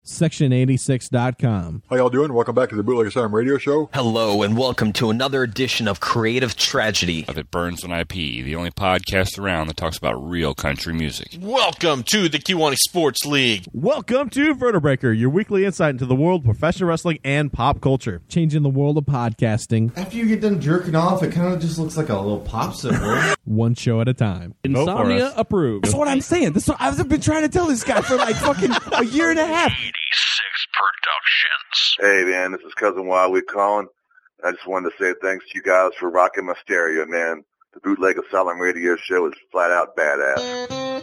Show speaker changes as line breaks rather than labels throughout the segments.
section86.com.
How y'all doing? Welcome back to the Bootleg Asylum Radio Show.
Hello, and welcome to another edition of Creative Tragedy.
It Burns on IP, the only podcast around that talks about real country music.
Welcome to the Kiwani Sports League.
Welcome to Vertebreaker, your weekly insight into the world of professional wrestling and pop culture. Changing the world of podcasting.
After you get done jerking off, it kind of just looks like a little popsicle.
One show at a time. Insomnia approved.
That's what I'm saying. I've been trying to tell this guy for like fucking a year and a half.
86 Productions. Hey man, this is Cousin Wildly calling. I just wanted to say thanks to you guys for rocking my stereo, man. The Bootleg Asylum Radio Show is flat out badass.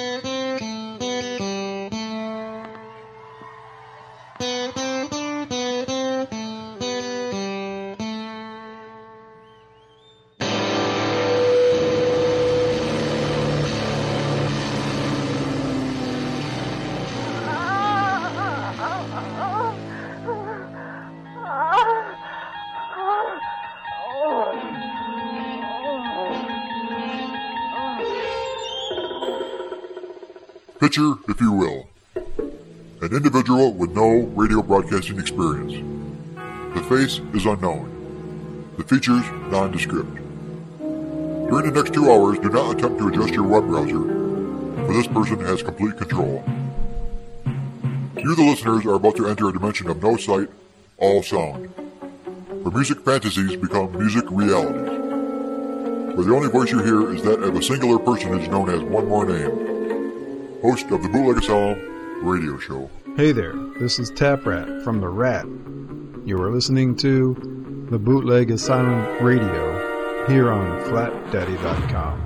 Picture, if you will, an individual with no radio broadcasting experience. The face is unknown. The features nondescript. During the next 2 hours, do not attempt to adjust your web browser, for this person has complete control. You, the listeners, are about to enter a dimension of no sight, all sound, where music fantasies become music realities, where the only voice you hear is that of a singular personage known as one more name. Host of the Bootleg Asylum Radio Show.
Hey there, this is Tap Rat from The Rat. You are listening to the Bootleg Asylum Radio here on FlatDaddy.com.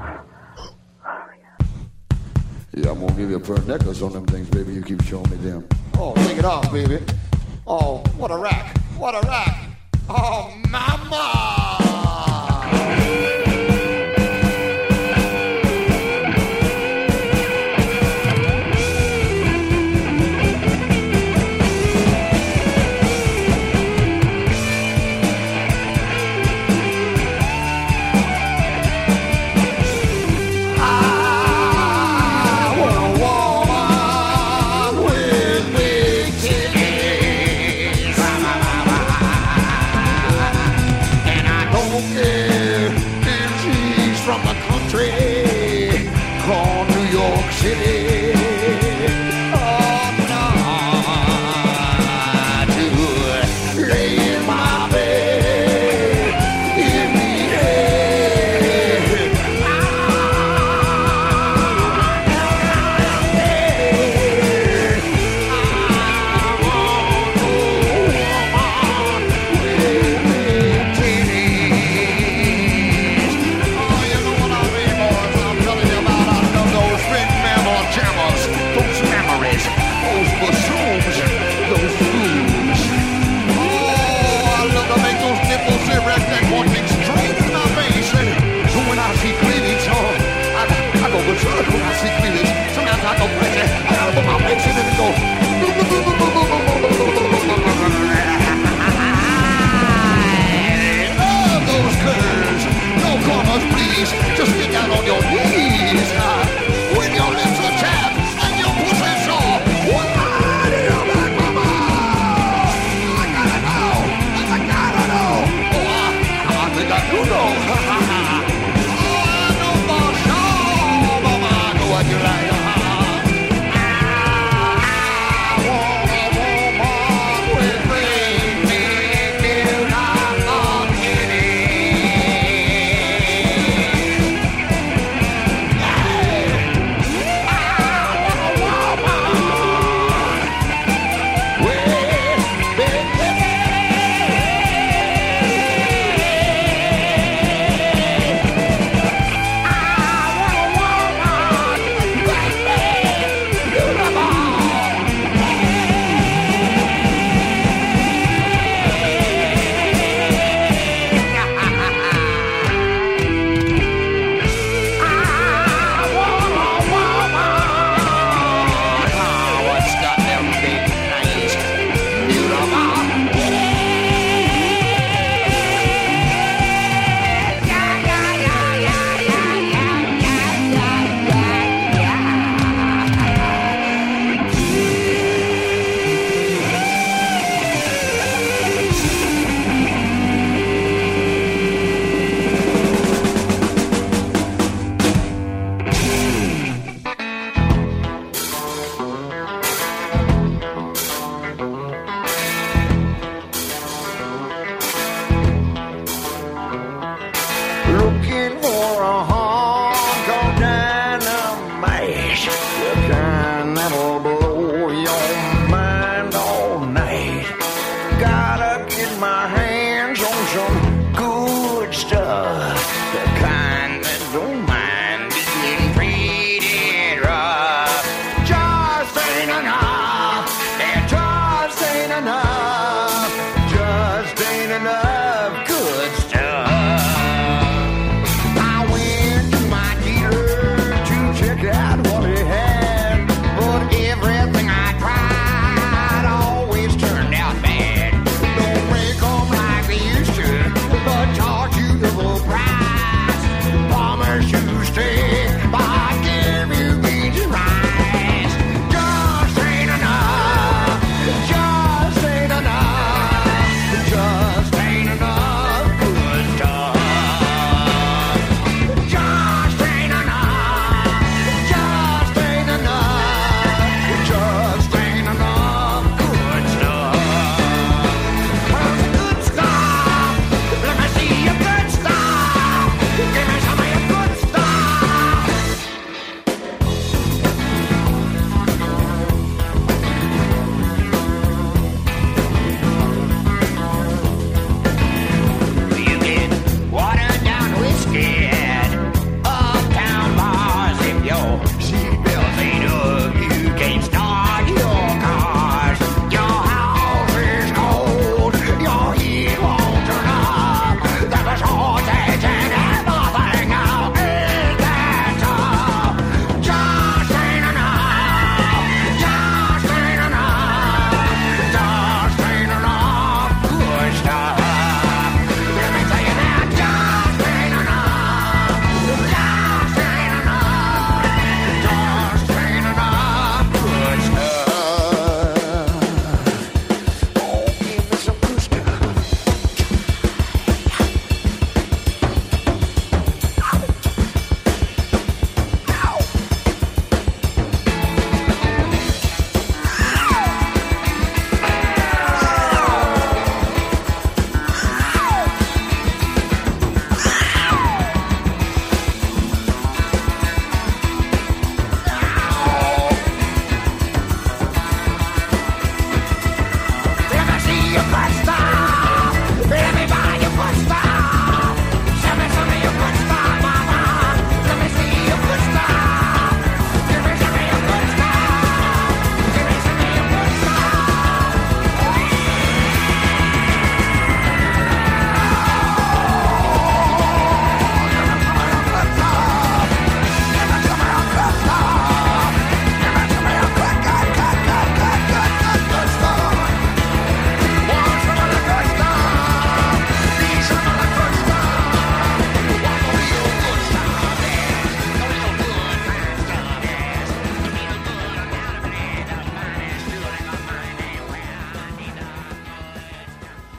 Yeah, I'm gonna give you a pair of necklace on them things, baby. You keep showing me them. Oh, take it off, baby. Oh, what a rack. What a rack. Oh, mama!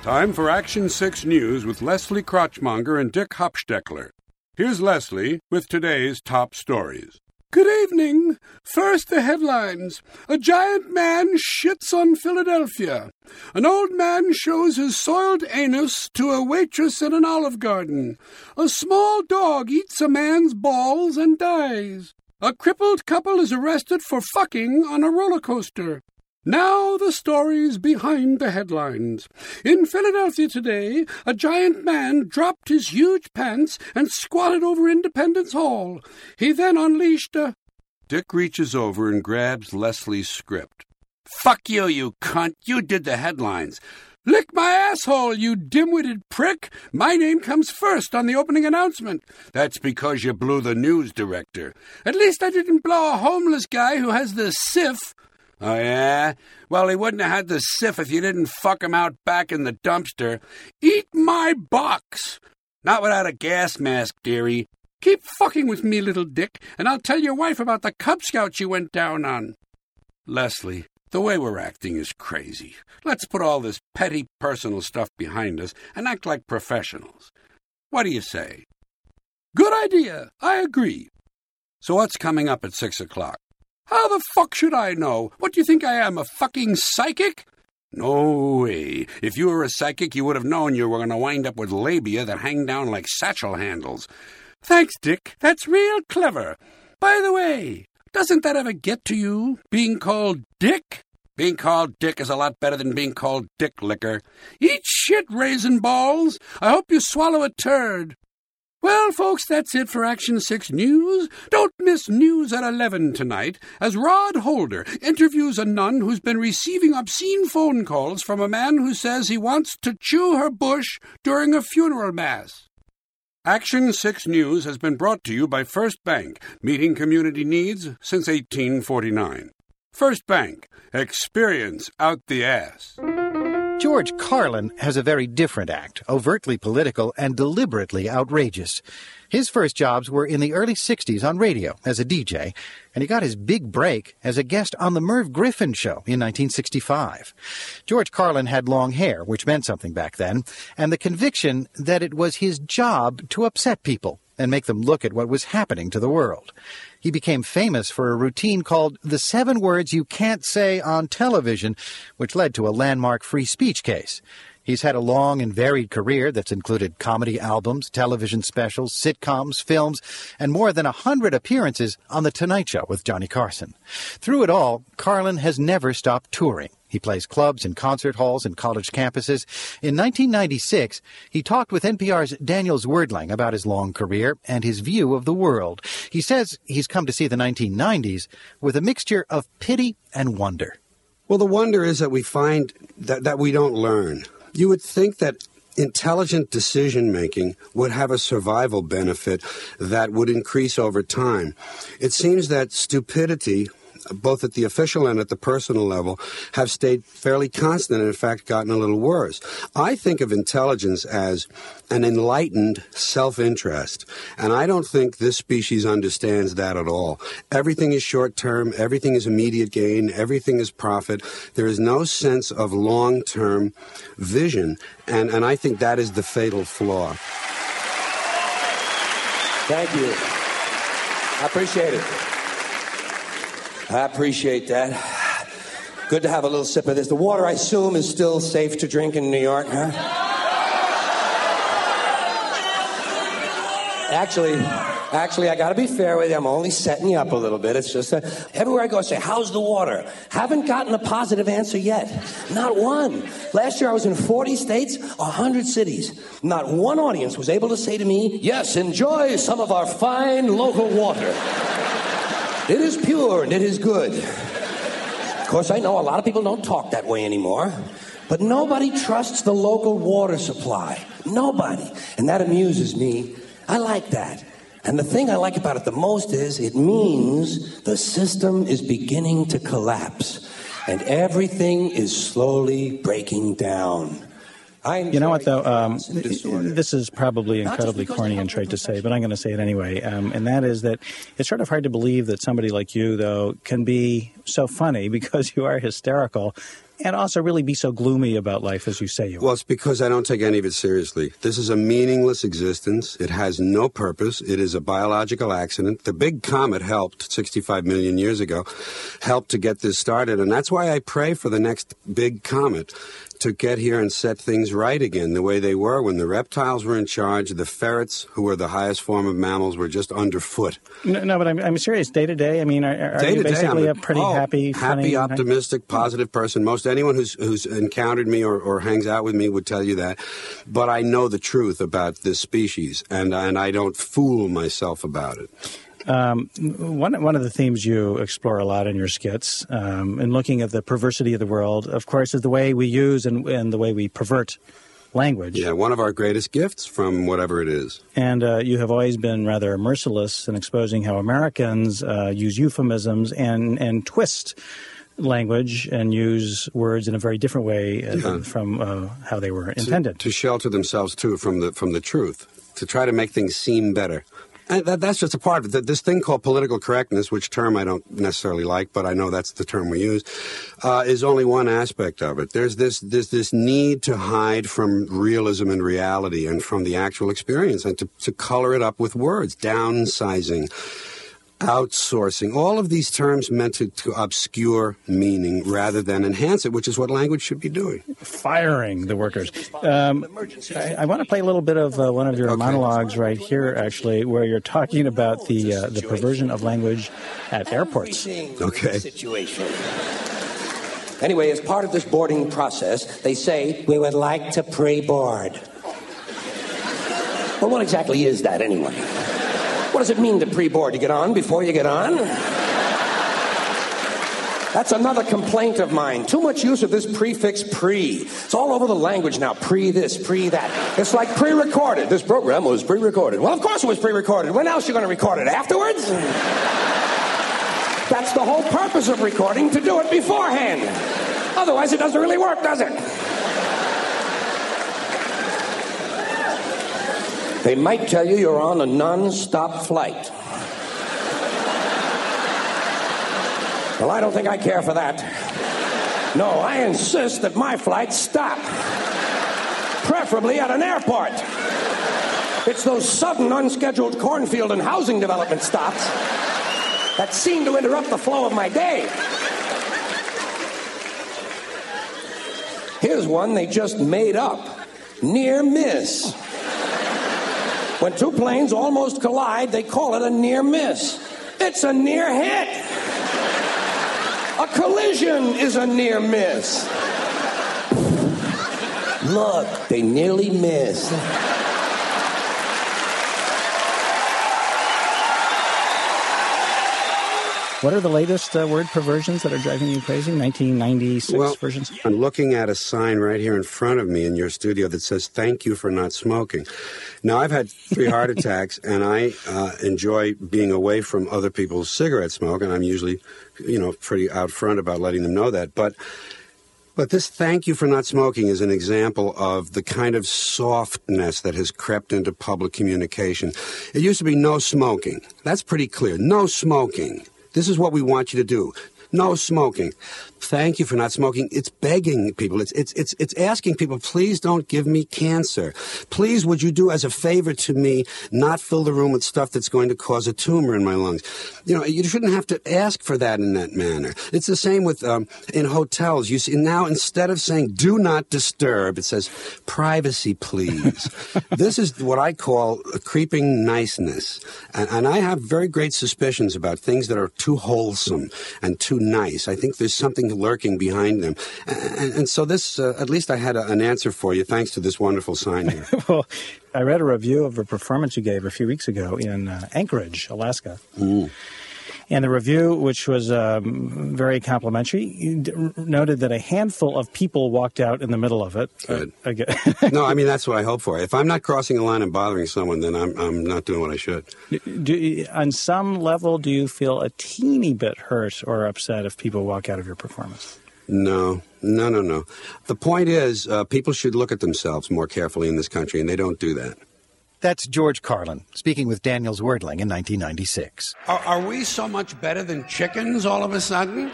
Time for Action 6 News with Leslie Crotchmonger and Dick Hopsteckler. Here's Leslie with today's top stories. Good evening. First, the headlines. A giant man shits on Philadelphia. An old man shows his soiled anus to a waitress at an Olive Garden. A small dog eats a man's balls and dies. A crippled couple is arrested for fucking on a roller coaster. Now the stories behind the headlines. In Philadelphia today, a giant man dropped his huge pants and squatted over Independence Hall. He then unleashed a... Dick reaches over and grabs Leslie's script. Fuck you, you cunt. You did the headlines. Lick my asshole, you dim-witted prick. My name comes first on the opening announcement. That's because you blew the news director. At least I didn't blow a homeless guy who has the sif. Oh, yeah? Well, he wouldn't have had the sif if you didn't fuck him out back in the dumpster. Eat my box! Not without a gas mask, dearie. Keep fucking with me, little dick, and I'll tell your wife about the Cub Scouts you went down on. Leslie, the way we're acting is crazy. Let's put all this petty personal stuff behind us and act like professionals. What do you say? Good idea. I agree. So what's coming up at 6 o'clock? How the fuck should I know? What do you think I am, a fucking psychic? No way. If you were a psychic, you would have known you were going to wind up with labia that hang down like satchel handles. Thanks, Dick. That's real clever. By the way, doesn't that ever get to you, being called Dick? Being called Dick is a lot better than being called Dick Licker. Eat shit, raisin balls. I hope you swallow a turd. Well, folks, that's it for Action 6 News. Don't miss News at 11 tonight, as Rod Holder interviews a nun who's been receiving obscene phone calls from a man who says he wants to chew her bush during a funeral mass. Action 6 News has been brought to you by First Bank, meeting community needs since 1849. First Bank, experience out the ass.
George Carlin has a very different act, overtly political and deliberately outrageous. His first jobs were in the early 60s on radio as a DJ, and he got his big break as a guest on The Merv Griffin Show in 1965. George Carlin had long hair, which meant something back then, and the conviction that it was his job to upset people and make them look at what was happening to the world. He became famous for a routine called the 7 Words You Can't Say on Television, which led to a landmark free speech case. He's had a long and varied career that's included comedy albums, television specials, sitcoms, films, and more than 100 appearances on The Tonight Show with Johnny Carson. Through it all, Carlin has never stopped touring. He plays clubs and concert halls and college campuses. In 1996, he talked with NPR's Daniel Zwerdling about his long career and his view of the world. He says he's come to see the 1990s with a mixture of pity and wonder.
Well, the wonder is that we find that we don't learn. You would think that intelligent decision-making would have a survival benefit that would increase over time. It seems that stupidity, both at the official and at the personal level, have stayed fairly constant and, in fact, gotten a little worse. I think of intelligence as an enlightened self-interest, and I don't think this species understands that at all. Everything is short-term, everything is immediate gain, everything is profit. There is no sense of long-term vision, and I think that is the fatal flaw.
Thank you. I appreciate it. I appreciate that. Good to have a little sip of this. The water, I assume, is still safe to drink in New York, huh? Actually, I gotta be fair with you. I'm only setting you up a little bit. It's just that everywhere I go, I say, how's the water? Haven't gotten a positive answer yet. Not one. Last year I was in 40 states, 100 cities. Not one audience was able to say to me, yes, enjoy some of our fine local water. It is pure and it is good. Of course, I know a lot of people don't talk that way anymore, but nobody trusts the local water supply. Nobody. And that amuses me. I like that. And the thing I like about it the most is it means the system is beginning to collapse and everything is slowly breaking down.
You know what, though? This is probably incredibly corny and trite to say, but I'm going to say it anyway. And that is that it's sort of hard to believe that somebody like you, though, can be so funny because you are hysterical, and also really be so gloomy about life as you say you are?
Well, it's because I don't take any of it seriously. This is a meaningless existence. It has no purpose. It is a biological accident. The big comet helped 65 million years ago, helped to get this started, and that's why I pray for the next big comet to get here and set things right again the way they were when the reptiles were in charge. The ferrets, who were the highest form of mammals, were just underfoot.
No, but I'm serious. Day to day, I mean, are you basically a pretty happy, funny,
optimistic, positive person? Most anyone who's encountered me or hangs out with me would tell you that. But I know the truth about this species, and I don't fool myself about it.
One of the themes you explore a lot in your skits, in looking at the perversity of the world, of course, is the way we use and the way we pervert language.
Yeah, one of our greatest gifts from whatever it is.
And you have always been rather merciless in exposing how Americans use euphemisms and twist language and use words in a very different way from how they were intended.
To shelter themselves, too, from the truth, to try to make things seem better. And that's just a part of it. This thing called political correctness, which term I don't necessarily like, but I know that's the term we use, is only one aspect of it. There's this need to hide from realism and reality and from the actual experience and to color it up with words, downsizing, outsourcing, all of these terms meant to obscure meaning rather than enhance it, which is what language should be doing.
Firing the workers. I want to play a little bit of one of your monologues right here, actually, where you're talking about the perversion of language at airports.
Okay.
Anyway, as part of this boarding process, they say, we would like to pre-board. Well, what exactly is that, anyway? What does it mean to pre-board? You get on before you get on? That's another complaint of mine. Too much use of this prefix pre. It's all over the language now. Pre this, pre that. It's like pre-recorded. This program was pre-recorded. Well, of course it was pre-recorded. When else are you going to record it? Afterwards? That's the whole purpose of recording, to do it beforehand. Otherwise it doesn't really work, does it? They might tell you you're on a non-stop flight. Well, I don't think I care for that. No, I insist that my flights stop. Preferably at an airport. It's those sudden, unscheduled cornfield and housing development stops that seem to interrupt the flow of my day. Here's one they just made up. Near miss. When two planes almost collide, they call it a near miss. It's a near hit. A collision is a near miss. Look, they nearly missed.
What are the latest word perversions that are driving you crazy? 1996 versions?
I'm looking at a sign right here in front of me in your studio that says, "Thank you for not smoking." Now, I've had 3 heart attacks, and I enjoy being away from other people's cigarette smoke, and I'm usually, pretty out front about letting them know that. But this "thank you for not smoking" is an example of the kind of softness that has crept into public communication. It used to be no smoking. That's pretty clear. No smoking. This is what we want you to do. No smoking. Thank you for not smoking. It's begging people. It's asking people, please don't give me cancer. Please, would you do as a favor to me, not fill the room with stuff that's going to cause a tumor in my lungs? You shouldn't have to ask for that in that manner. It's the same with in hotels. You see, now instead of saying do not disturb, it says privacy, please. This is what I call a creeping niceness. And I have very great suspicions about things that are too wholesome and too nice. I think there's something lurking behind them. And so this, at least I had an answer for you thanks to this wonderful sign here.
Well, I read a review of a performance you gave a few weeks ago in Anchorage, Alaska.
Mm.
And the review, which was very complimentary, noted that a handful of people walked out in the middle of it.
Good. No, I mean, that's what I hope for. If I'm not crossing a line and bothering someone, then I'm not doing what I should.
On some level, do you feel a teeny bit hurt or upset if people walk out of your performance?
No. The point is, people should look at themselves more carefully in this country, and they don't do that.
That's George Carlin, speaking with Daniel Zwerdling in 1996.
Are we so much better than chickens all of a sudden?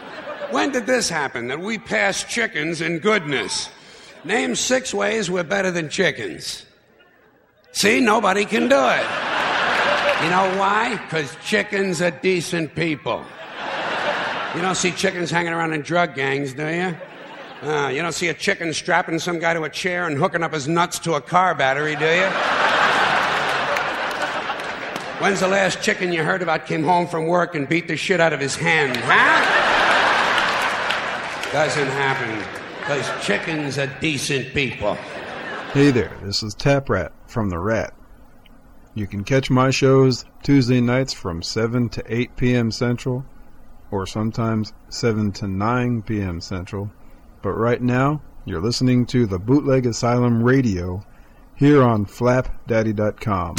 When did this happen, that we passed chickens in goodness? Name 6 ways we're better than chickens. See, nobody can do it. You know why? Because chickens are decent people. You don't see chickens hanging around in drug gangs, do you? You don't see a chicken strapping some guy to a chair and hooking up his nuts to a car battery, do you? When's the last chicken you heard about came home from work and beat the shit out of his hen, huh? Doesn't happen, because chickens are decent people.
Hey there, this is Tap Rat from The Rat. You can catch my shows Tuesday nights from 7 to 8 p.m. Central, or sometimes 7 to 9 p.m. Central. But right now, you're listening to the Bootleg Asylum Radio here on flapdaddy.com.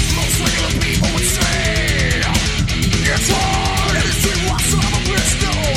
It's hard to see what's on the list.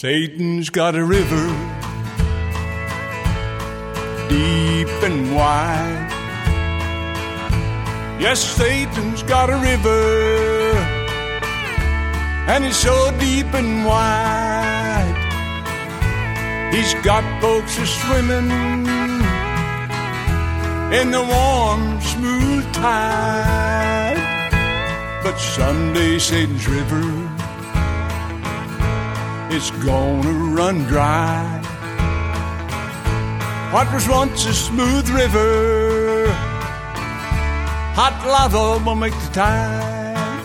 Satan's got a river deep and wide. Yes, Satan's got a river, and it's so deep and wide. He's got folks a-swimming in the warm, smooth tide. But someday Satan's river is gonna run dry. What was once a smooth river, hot lava will make the tide.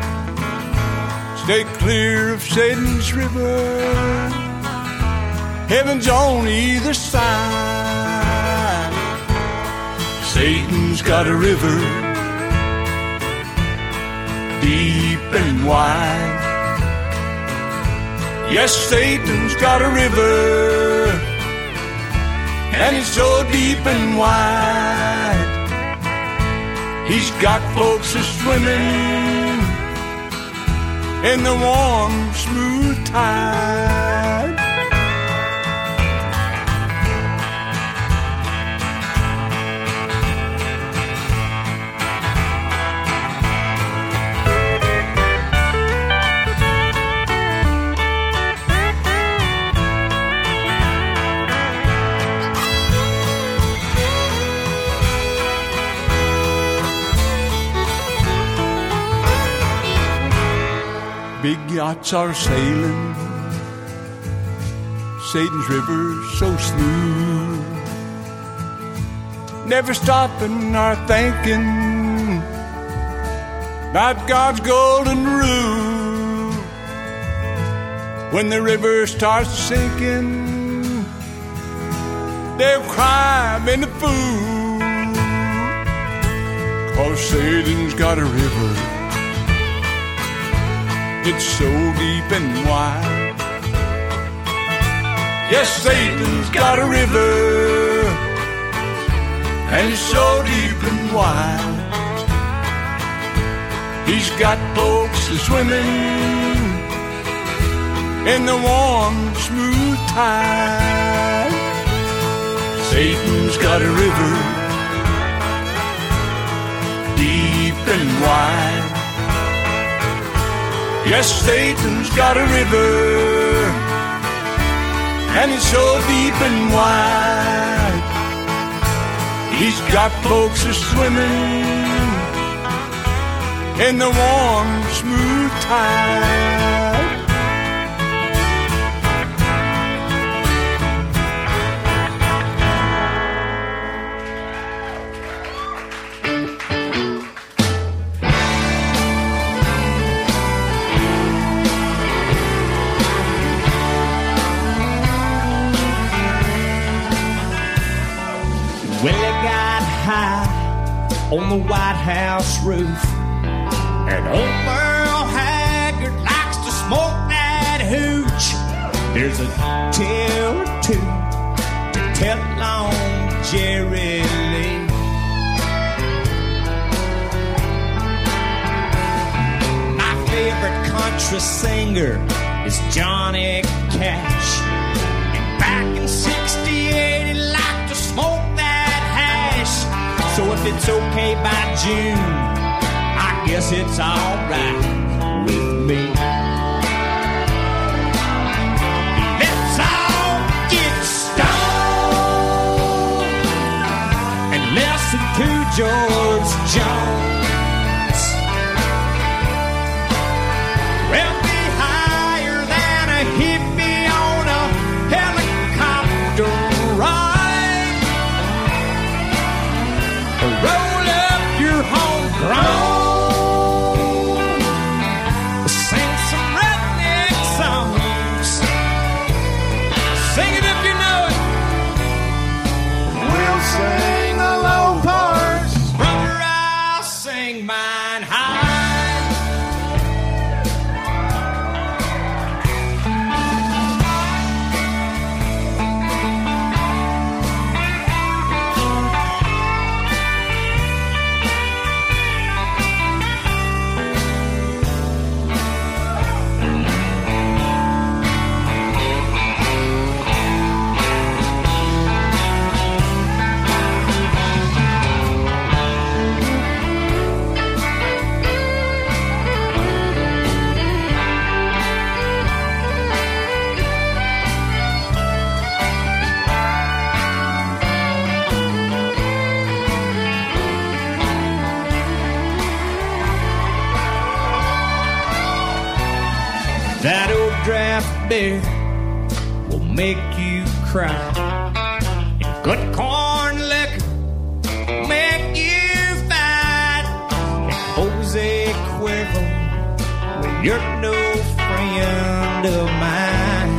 Stay clear of Satan's river, heaven's on either side. Satan's got a river deep and wide. Yes, Satan's got a river, and it's so deep and wide. He's got folks a-swimming in the warm, smooth tide. Big yachts are sailing, Satan's river so smooth, never stopping or thinking about God's golden rule. When the river starts sinking, they'll cry in the fool, 'cause Satan's got a river, it's so deep and wide. Yes, Satan's got a river, and it's so deep and wide. He's got folks a-swimming in the warm, smooth tide. Satan's got a river deep and wide. Yes, Satan's got a river, and it's so deep and wide. He's got folks a-swimming in the warm, smooth tide.
Well, it got high on the White House roof, and old Merle Haggard likes to smoke that hooch. There's a tale or two to tell on Jerry Lee. My favorite country singer is Johnny Cash, and back in '68 he liked to smoke. So if it's okay by June, I guess it's alright with me. Let's all get stoned and listen to George Jones. We'll be higher than a hippie on a helicopter ride. Roll up your homegrown, sing some redneck songs, sing it if you know it. We'll sing the low parts, brother, I'll sing beer will make you cry. And good corn liquor will make you fight. And Jose Cuervo, well, you're no friend of mine.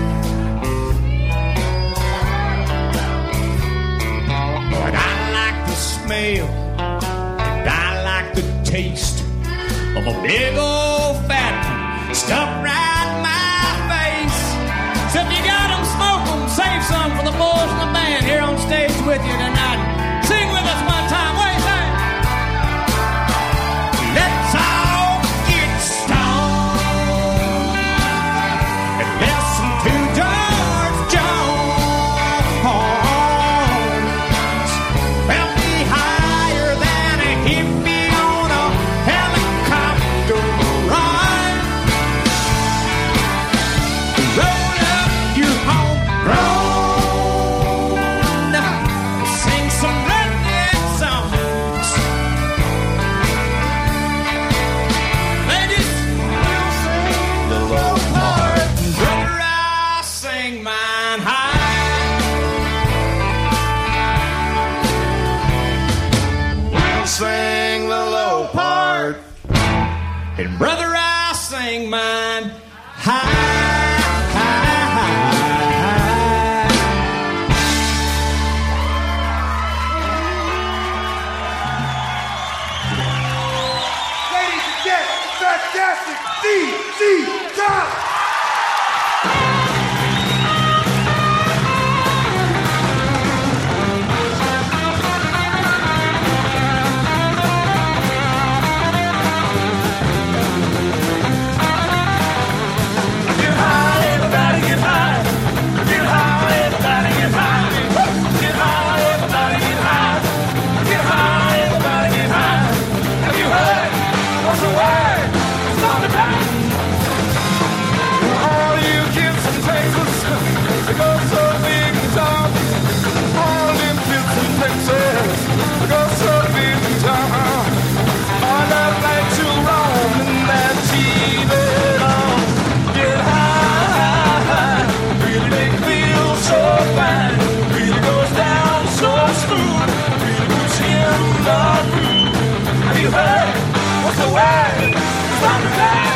But I like the smell and I like the taste of a big old fat one stuck right in my face. So if you got them, smoke them, save some for the boys in the band here on stage with you tonight. Sing with us one time. What do you say? Let's all get stoned and listen to George Jones. Well, be higher than a hippie on a helicopter ride. Roll up your home road. Sing some redneck songs. Ladies, we'll sing the low part. Brother, I'll sing mine high. We'll sing the low part. And brother, I'll sing mine high.
Ladies and gents, fantastic ZZ Top!
Get high, everybody get high. Get high, everybody get high. Get high, everybody get high. Get high, everybody get high. Have you heard? What's the word? It's on the back. All you kids and Texas, they go so big and tall. All them kids in Texas, they go so big and tall. All that like to roam in that G-Bed. Get high, really make me feel so fine. Really goes down so smooth, really puts you in the groove. Have you heard? What's the word? It's on the back.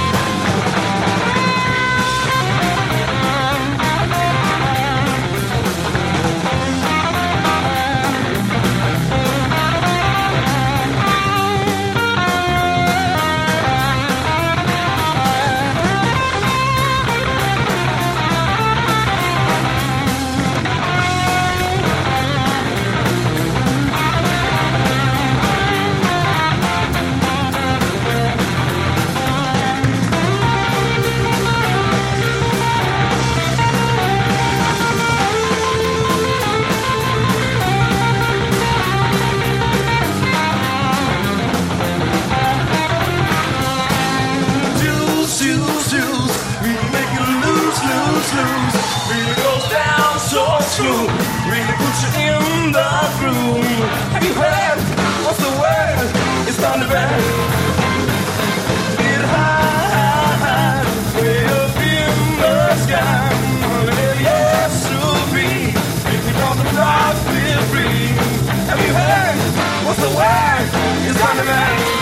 Juice, juice, juice, really make you lose, lose, lose. Really goes down so smooth, really puts you in the groove. Have you heard? What's the word? It's thunderbird. Get high, way up in the sky. Yes, will be if you don't rock with free. Have you heard? What's the word? It's thunderbird.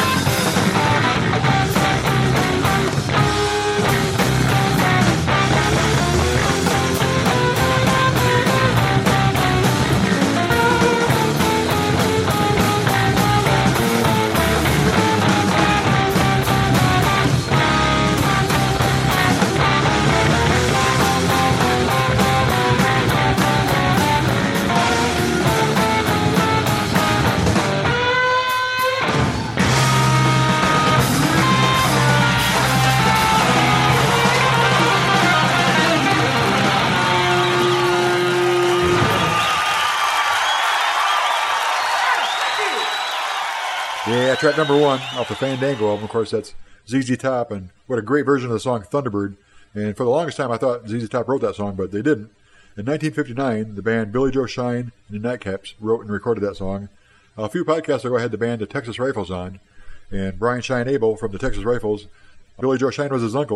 Yeah, track number one off the Fandango album. Of course, that's ZZ Top, and what a great version of the song Thunderbird. And for the longest time, I thought ZZ Top wrote that song, but they didn't. In 1959, the band Billy Joe Shine and the Nightcaps wrote and recorded that song. A few podcasts ago, I had the band the Texas Rifles on, and Brian Shine Abel from the Texas Rifles. Billy Joe Shine was his uncle,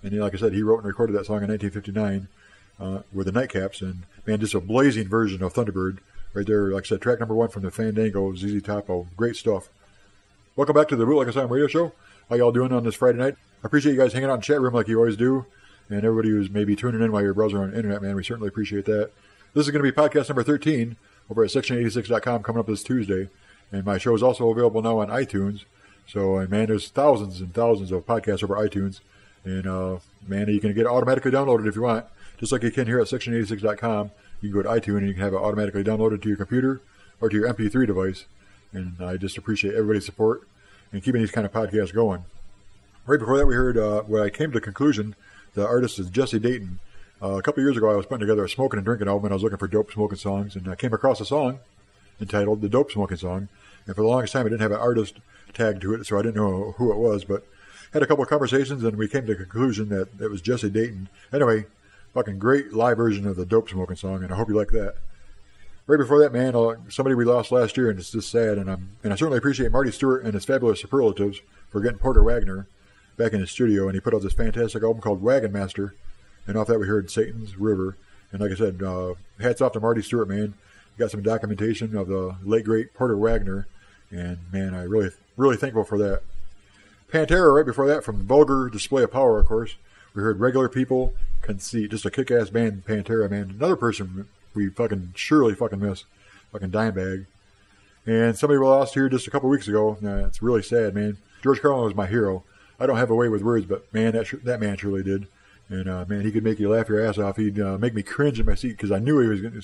And like I said, he wrote and recorded that song in 1959 with the Nightcaps. And, man, just a blazing version of Thunderbird right there. Like I said, track number 1 from the Fandango, ZZ Top. Great stuff. Welcome back to the Bootleg Asylum Radio Show. How y'all doing on this Friday night? I appreciate you guys hanging out in the chat room like you always do. And everybody who's maybe tuning in while you're browsing on the internet, man, we certainly appreciate that. This is going to be podcast number 13 over at Section86.com coming up this Tuesday. And my show is also available now on iTunes. So, man, there's thousands and thousands of podcasts over iTunes. And, man, you can get it automatically downloaded if you want. Just like you can here at Section86.com. You can go to iTunes and you can have it automatically downloaded to your computer or to your MP3 device. And I just appreciate everybody's support and keeping these kind of podcasts going. Right before that, we heard where I came to the conclusion, the artist is Jesse Dayton. A couple of years ago, I was putting together a smoking and drinking album, and I was looking for dope smoking songs, and I came across a song entitled The Dope Smoking Song. And for the longest time, I didn't have an artist tag to it, so I didn't know who it was, but had a couple of conversations, and we came to the conclusion that it was Jesse Dayton. Anyway, fucking great live version of The Dope Smoking Song, and I hope you like that. Right before that, man, somebody we lost last year, and it's just sad, and I certainly appreciate Marty Stewart and his fabulous superlatives for getting Porter Wagner back in his studio, and he put out this fantastic album called Wagon Master, and off that we heard Satan's River. And like I said, hats off to Marty Stewart, man. Got some documentation of the late, great Porter Wagner, and, man, I really thankful for that. Pantera, right before that, from Vulgar Display of Power, of course, we heard Regular People, Conceit. Just a kick-ass band, Pantera, man. Another person we surely miss, fucking Dimebag. And somebody we lost here just a couple weeks ago. It's really sad, man. George Carlin was my hero. I don't have a way with words, but, man, that man surely did. And, man, he could make you laugh your ass off. He'd make me cringe in my seat because I knew what he was going to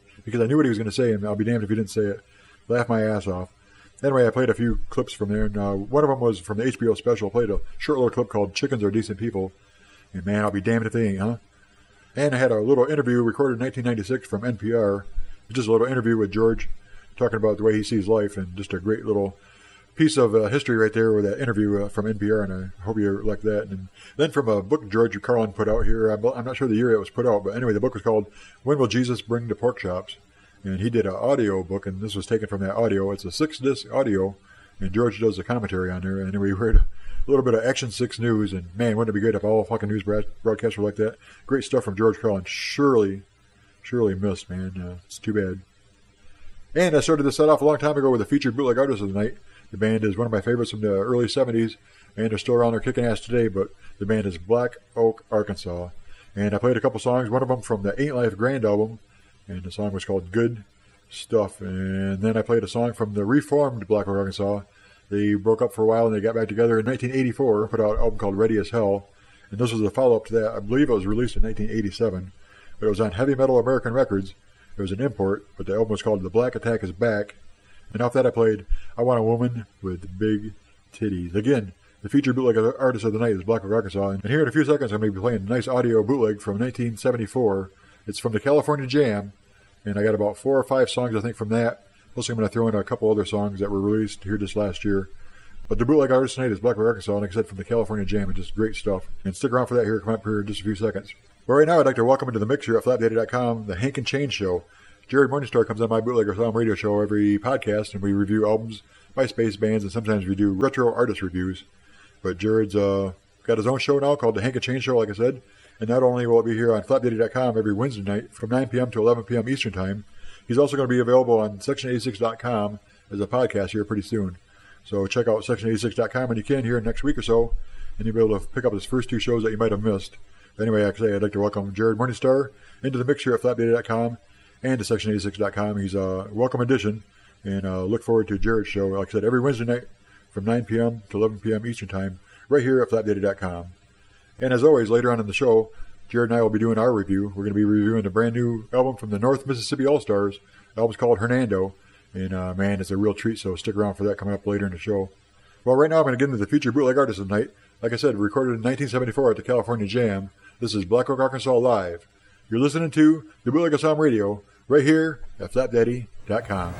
say, and I'll be damned if he didn't say it. Laugh my ass off. Anyway, I played a few clips from there, and one of them was from the HBO special. I played a short little clip called Chickens Are Decent People. And, man, I'll be damned if they ain't, huh? And I had a little interview recorded in 1996 from NPR. Just a little interview with George talking about the way he sees life, and just a great little piece of history right there with that interview from NPR, and I hope you like that. And then from a book George Carlin put out here, I'm not sure the year it was put out, but anyway, the book was called When Will Jesus Bring the Pork Chops? And he did an audio book, and this was taken from that audio. It's a 6-disc audio, and George does the commentary on there. And we heard a little bit of Action 6 news, and, man, wouldn't it be great if all fucking news broadcasts were like that? Great stuff from George Carlin. Surely missed, man. It's too bad. And I started this set off a long time ago with a featured bootleg artist of the night. The band is one of my favorites from the early 70s, and they're still around there kicking ass today, but the band is Black Oak, Arkansas. And I played a couple songs, one of them from the Ain't Life Grand album, and the song was called Good Stuff. And then I played a song from the reformed Black Oak, Arkansas. They broke up for a while, and they got back together in 1984, put out an album called Ready as Hell. And this was a follow-up to that. I believe it was released in 1987, but it was on Heavy Metal American Records. It was an import, but the album was called The Black Attack is Back. And off that I played I Want a Woman with Big Titties. Again, the featured bootleg artist of the night is Black Oak, Arkansas. And here in a few seconds I'm going to be playing a nice audio bootleg from 1974. It's from the California Jam, and I got about 4 or 5 songs I think from that. Plus I'm going to throw in a couple other songs that were released here just last year. But the bootleg artist tonight is Black Oak, Arkansas, and like I said, from the California Jam, and just great stuff. And stick around for that here, come up here in just a few seconds. But right now I'd like to welcome into the mix here at FlapDaddy.com, the Hank and Chain Show. Jared Morningstar comes on my Bootleg Asylum radio show every podcast, and we review albums by space bands, and sometimes we do retro artist reviews. But Jared's got his own show now called the Hank and Chain Show, like I said. And not only will it be here on FlapDaddy.com every Wednesday night from 9 p.m. to 11 p.m. Eastern Time, he's also going to be available on Section86.com as a podcast here pretty soon. So check out Section86.com when you can here next week or so, and you'll be able to pick up his first 2 shows that you might have missed. But anyway, like I say, I'd like to welcome Jared Morningstar into the mix here at FlapDaddy.com and to Section86.com. He's a welcome addition, and look forward to Jared's show, like I said, every Wednesday night from 9 p.m. to 11 p.m. Eastern Time, right here at FlapDaddy.com. And as always, later on in the show, Jared and I will be doing our review. We're going to be reviewing a brand new album from the North Mississippi All-Stars. The album's called Hernando, and man, it's a real treat, so stick around for that coming up later in the show. Well, right now I'm going to get into the featured bootleg artist of the night. Like I said, recorded in 1974 at the California Jam. This is Black Oak, Arkansas Live. You're listening to the Bootleg Asylum Radio, right here at FlapDaddy.com.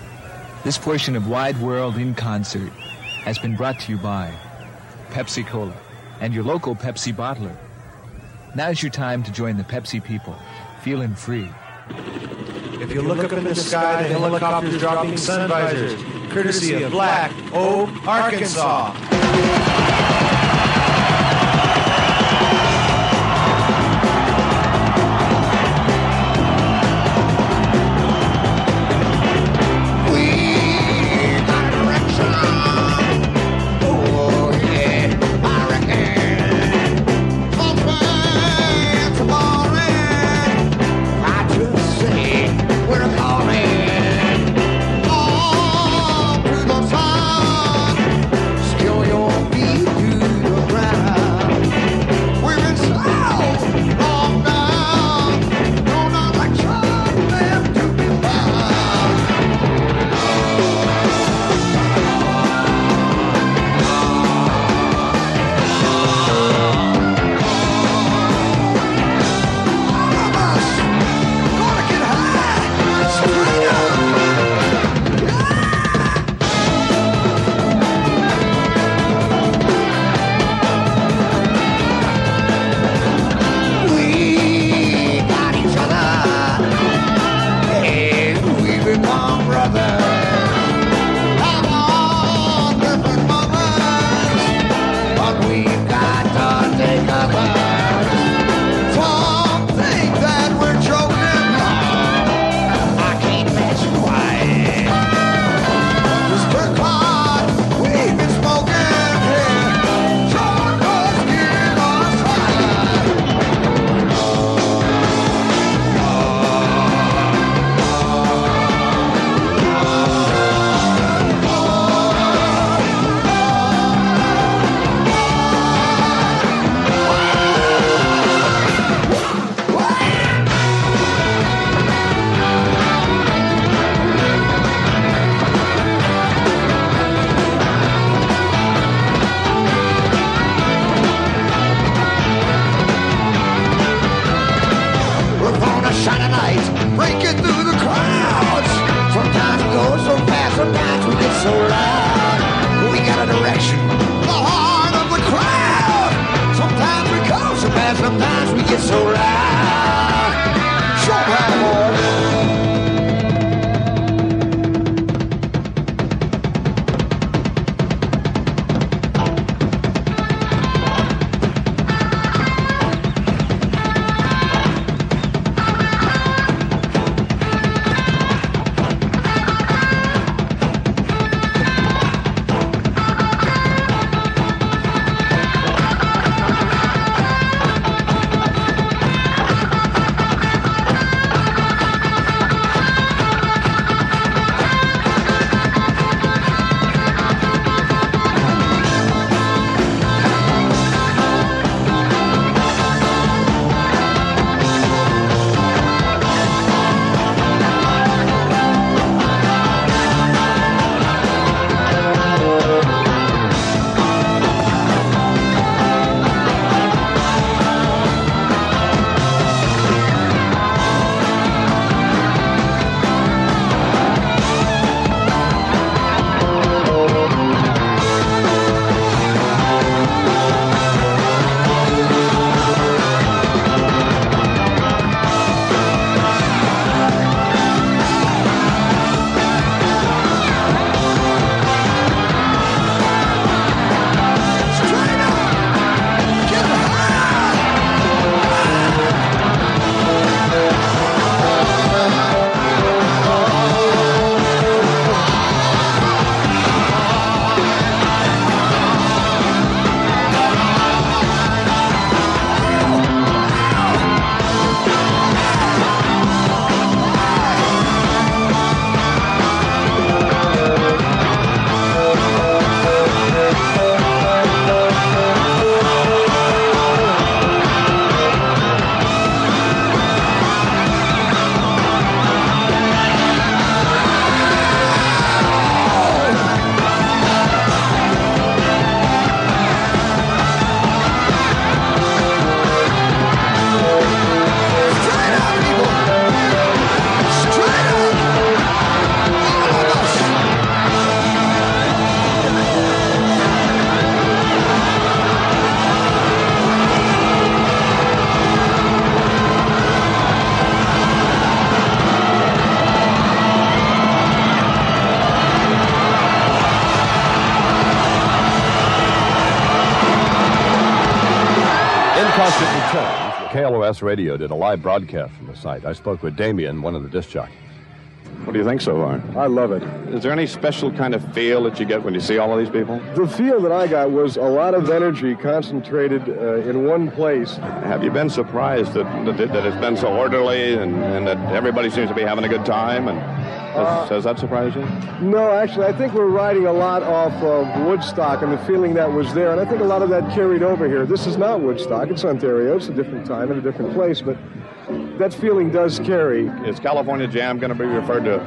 This portion of Wide World in Concert has been brought to you by Pepsi Cola and your local Pepsi bottler. Now's your time to join the Pepsi people, feeling free.
If you look up in the sky, the helicopter's dropping sun visors, courtesy of Black Oak, Arkansas.
brothers have all different mothers, but we've got to take others. Some think that we're joking. I can't imagine why. Mr. Clyde, we've been smoking here. Charcoal's getting us shiny light, breaking through the crowds. Sometimes we go so fast, sometimes we get so loud. We got a direction, the heart of the crowd. Sometimes we go so fast, sometimes we get so loud. Show how, boy.
KLOS Radio did a live broadcast from the site. I spoke with Damien, one of the disc jockeys. What do you think so far?
I love it.
Is there any special kind of feel that you get when you see all of these people?
The feel that I got was a lot of energy concentrated in one place.
Have you been surprised that it's been so orderly and that everybody seems to be having a good time? And has that surprised you?
No, actually, I think we're riding a lot off of Woodstock and the feeling that was there, and I think a lot of that carried over here. This is not Woodstock. It's Ontario. It's a different time and a different place, but that feeling does carry.
Is California Jam going to be referred to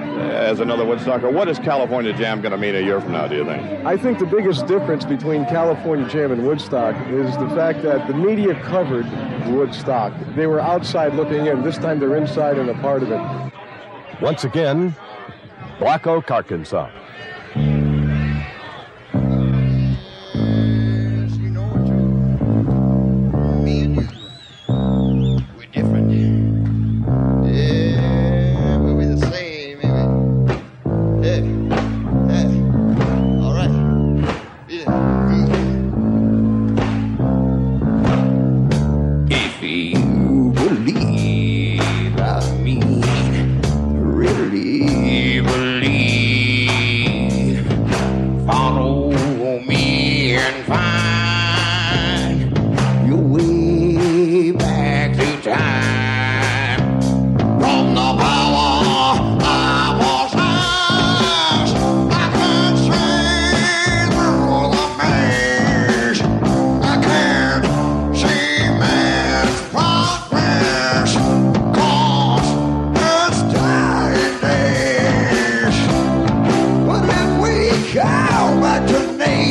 as another Woodstock, or what is California Jam going to mean a year from now, do you think?
I think the biggest difference between California Jam and Woodstock is the fact that the media covered Woodstock. They were outside looking in. This time they're inside and a part of it.
Once again, Black Oak, Arkansas.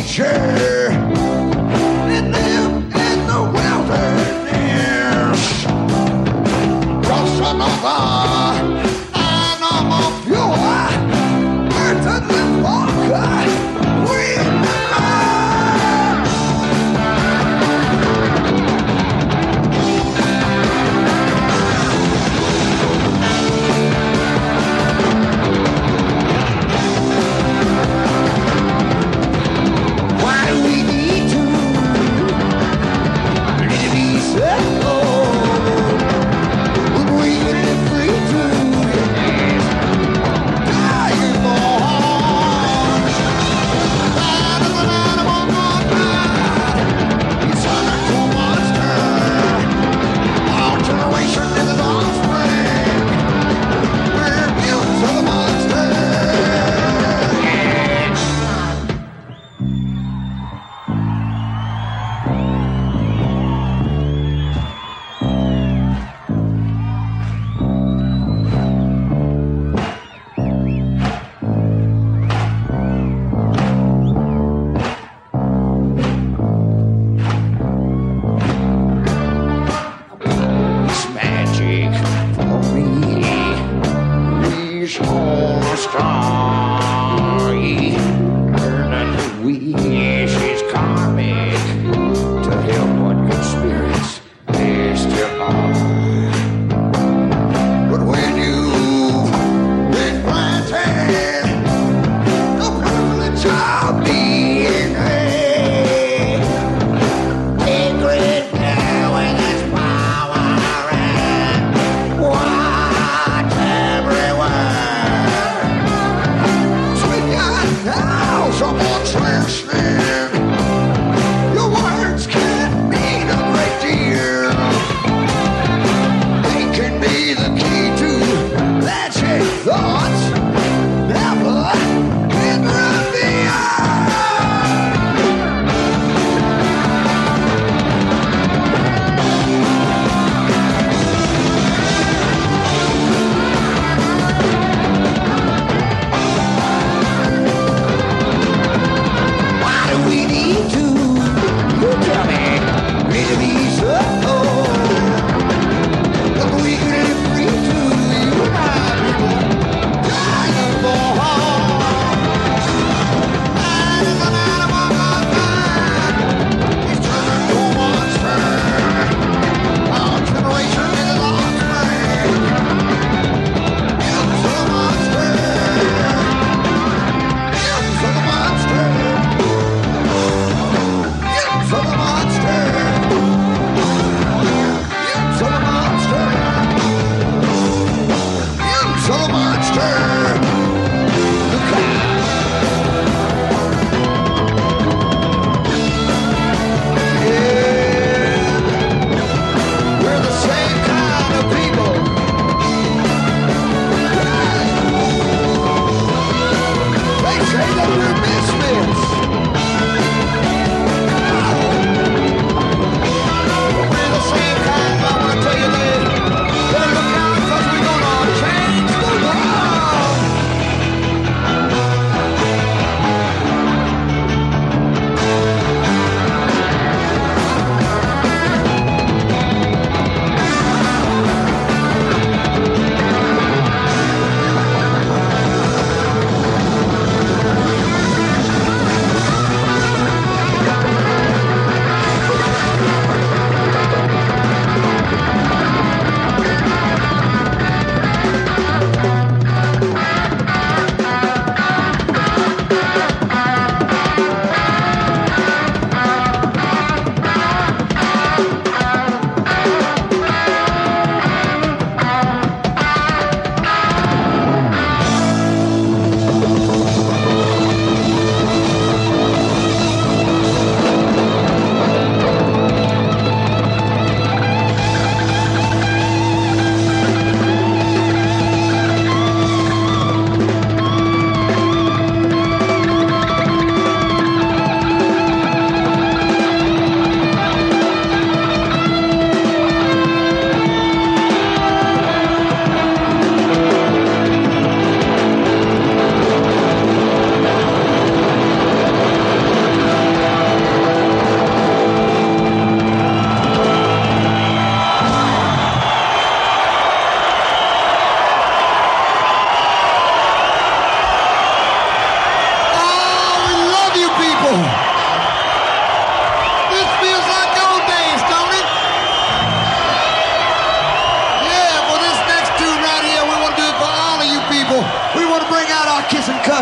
nature. They live in the wilderness. Cross another animal pure. Burton and Walker, we why do we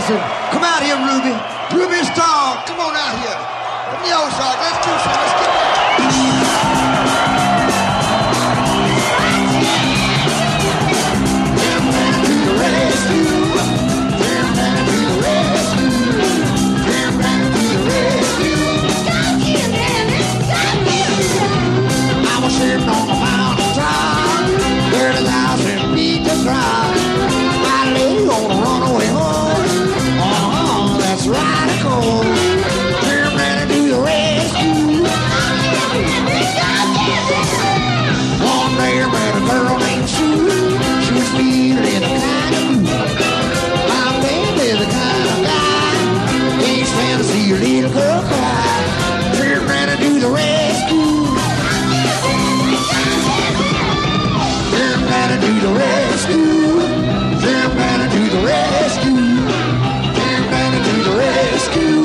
dancing. Come out here, Ruby. Ruby Star, come on out here. From the Ozark, let's do some. Let's get that. I was sitting on a mountain top, 30,000 feet to drive. My lady on a runaway horse. That's right, cold. We're ready to do the rescue. One day I met a girl named Sue. She was feeling the kind of blue. My baby's the kind of guy can't stand to see a little girl cry. We're ready to do the rescue. We're ready to do the rescue. We're ready to do the rescue. We're ready to do the rescue.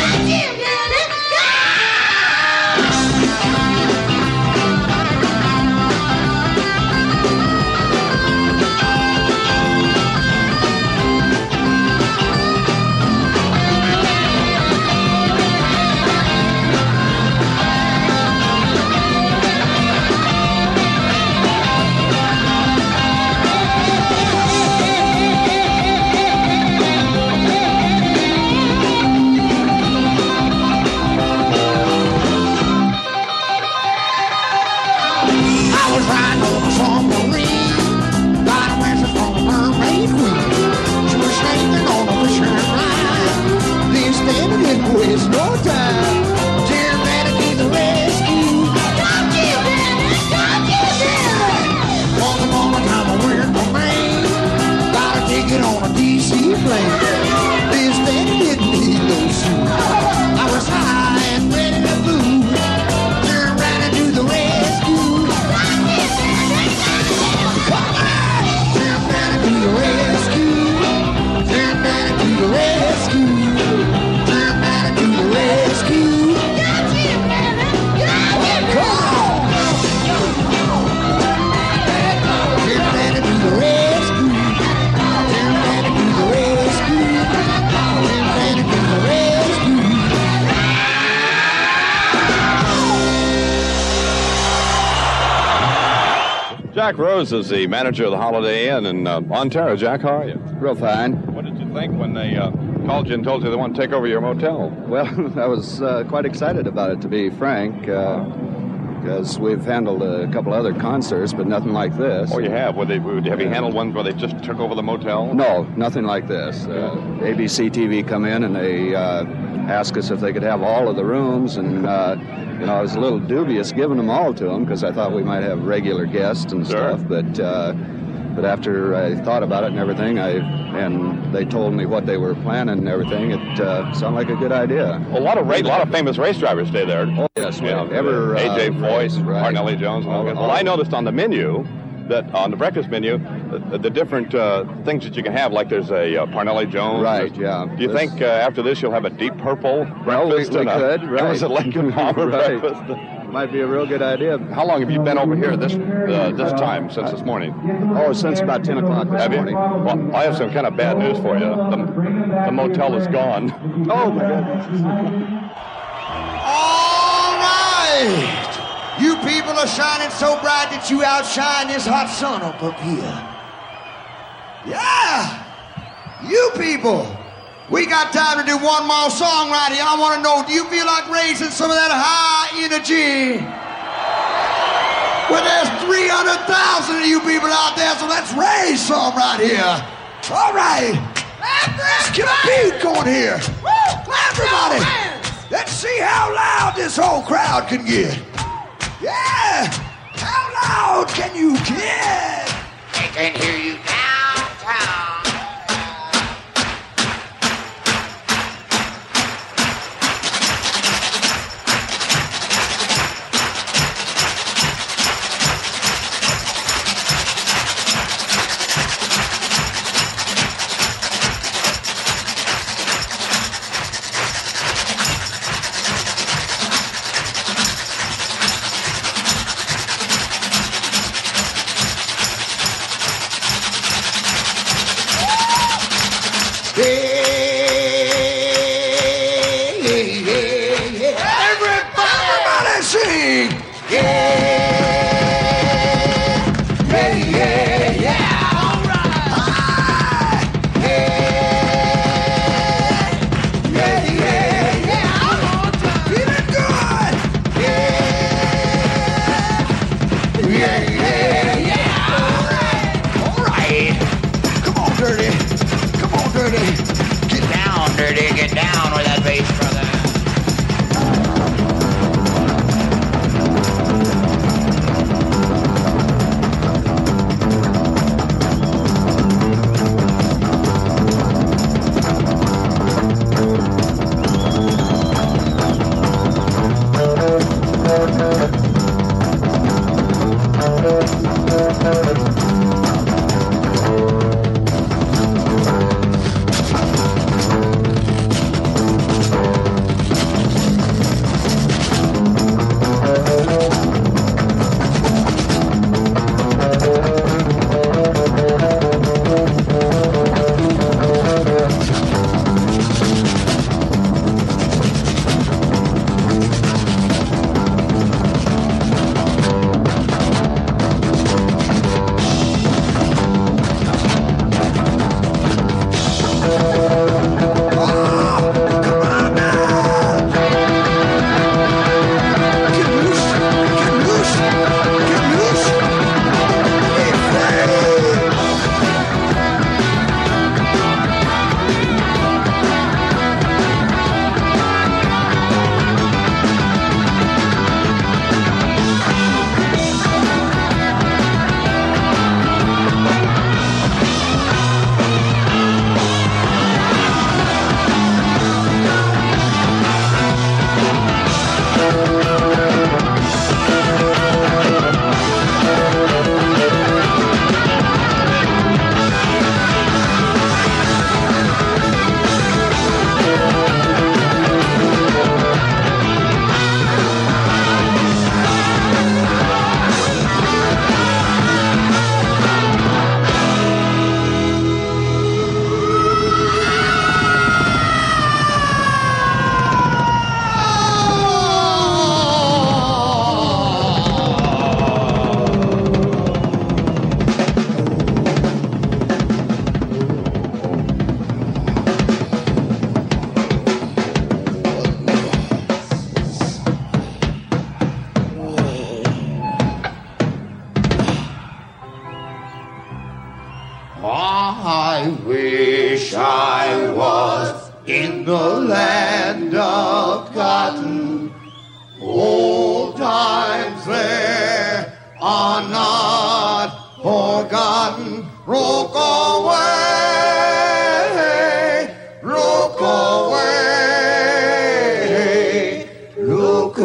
Waste no time. Dear man, to the rescue. Once upon a time I went to Maine. Got a ticket on a DC plane. This daddy didn't need no suit. I was high and ready to move. Dear man, to the rescue. Dear man, to the rescue. Dear man, to the rescue.
Jack Rose is the manager of the Holiday Inn in Ontario. Jack, how are you?
Real fine.
What did you think when they called you and told you they want to take over your motel?
Well, I was quite excited about it, to be frank, because we've handled a couple other concerts, but nothing like this.
Oh, you have? Have you handled one where they just took over the motel?
No, nothing like this. ABC TV come in and they asked us if they could have all of the rooms, and I was a little dubious giving them all to them because I thought we might have regular guests and stuff, but after I thought about it and everything, and they told me what they were planning and everything, it sounded like a good idea.
Well, a lot of famous race drivers stay there.
Oh, yes, we have
A.J. Foyt,
right.
Parnelli Jones, and all that. Well, I noticed on the menu, that on the breakfast menu, the different things that you can have, like there's a Parnelli Jones.
Right, yeah.
Do you think after this you'll have a deep purple breakfast?
We could, right.
Emerson Lake and Palmer
right.
breakfast?
Might be a real good idea.
How long have you been over here this time, since this morning?
Oh, since about 10 o'clock this morning.
Well, I have some kind of bad news for you. The motel is gone.
Oh, my goodness.
All right. You people are shining so bright that you outshine this hot sun up here. Yeah! You people! We got time to do one more song right here. I want to know, do you feel like raising some of that high energy? Well, there's 300,000 of you people out there, so let's raise some right here. All right. Let's get a beat going here. Everybody, let's see how loud this whole crowd can get. Yeah! How loud can you get? They can hear you downtown. Get down with that bass, brother. I wish I was in the land of cotton. Old times there are not forgotten. Rook away, rook away, look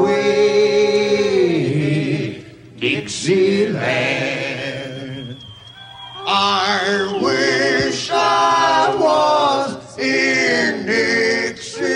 away, Dixieland. I wish I was in Dixieland.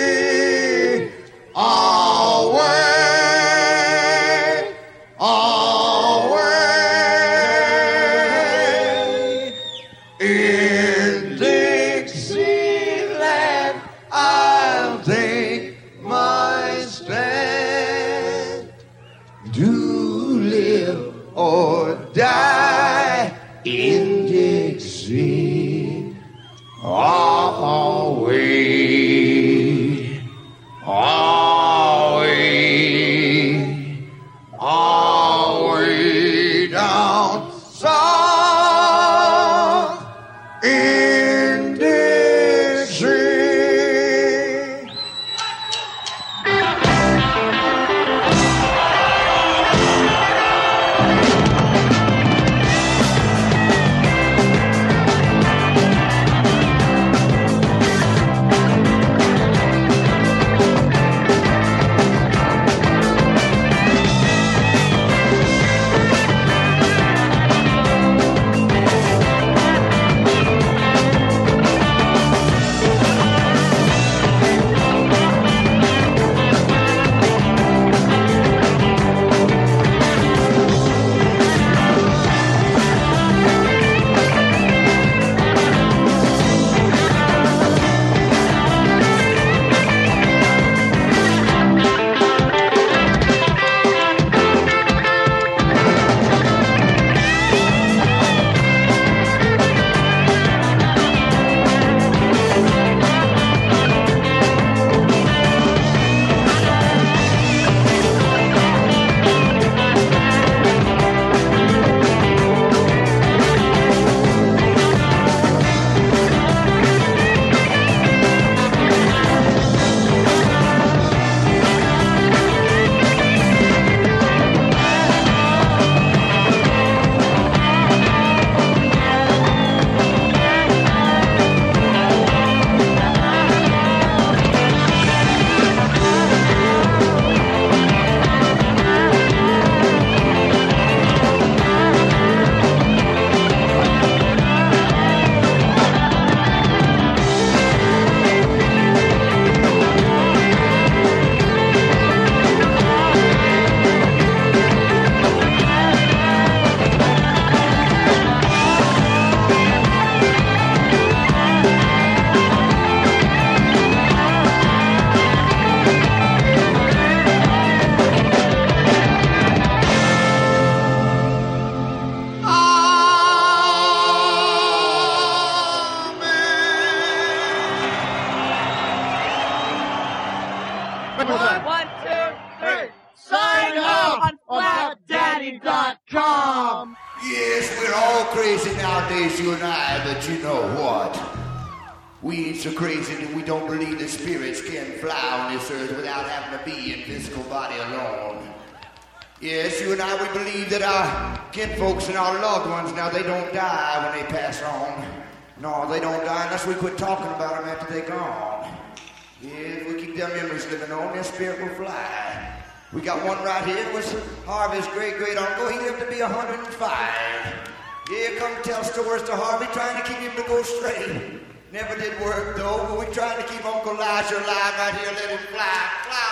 everything.
1, 2, 3. Sign up on FlatDaddy.com.
Yes, we're all crazy nowadays, you and I, but you know what? We ain't so crazy that we don't believe that spirits can fly on this earth without having to be in physical body alone. Yes, you and I, we believe that our kinfolks and our loved ones, now they don't die when they pass on. No, they don't die unless we quit talking about them after they're gone. Yeah, if we keep their memories living on, their spirit will fly. We got one right here. It was Harvey's great-great-uncle. He lived to be 105. Yeah, come tell stories to Harvey, trying to keep him to go straight. Never did work, though, but we tried to keep Uncle Elijah alive right here. Let him fly, fly.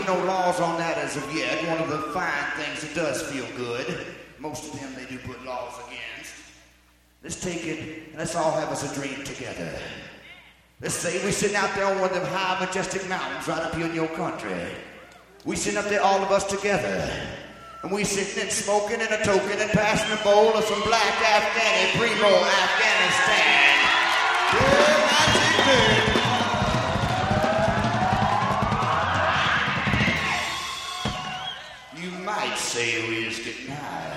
no laws on that as of yet. One of the fine things that does feel good. Most of them they do put laws against. Let's take it and let's all have us a drink together. Let's say we're sitting out there on one of them high, majestic mountains right up here in your country. We sitting up there, all of us together. And we sitting and smoking and a token and passing a bowl of some black Afghani, pre-roll Afghanistan. Yeah, magic man. You might say we was getting high.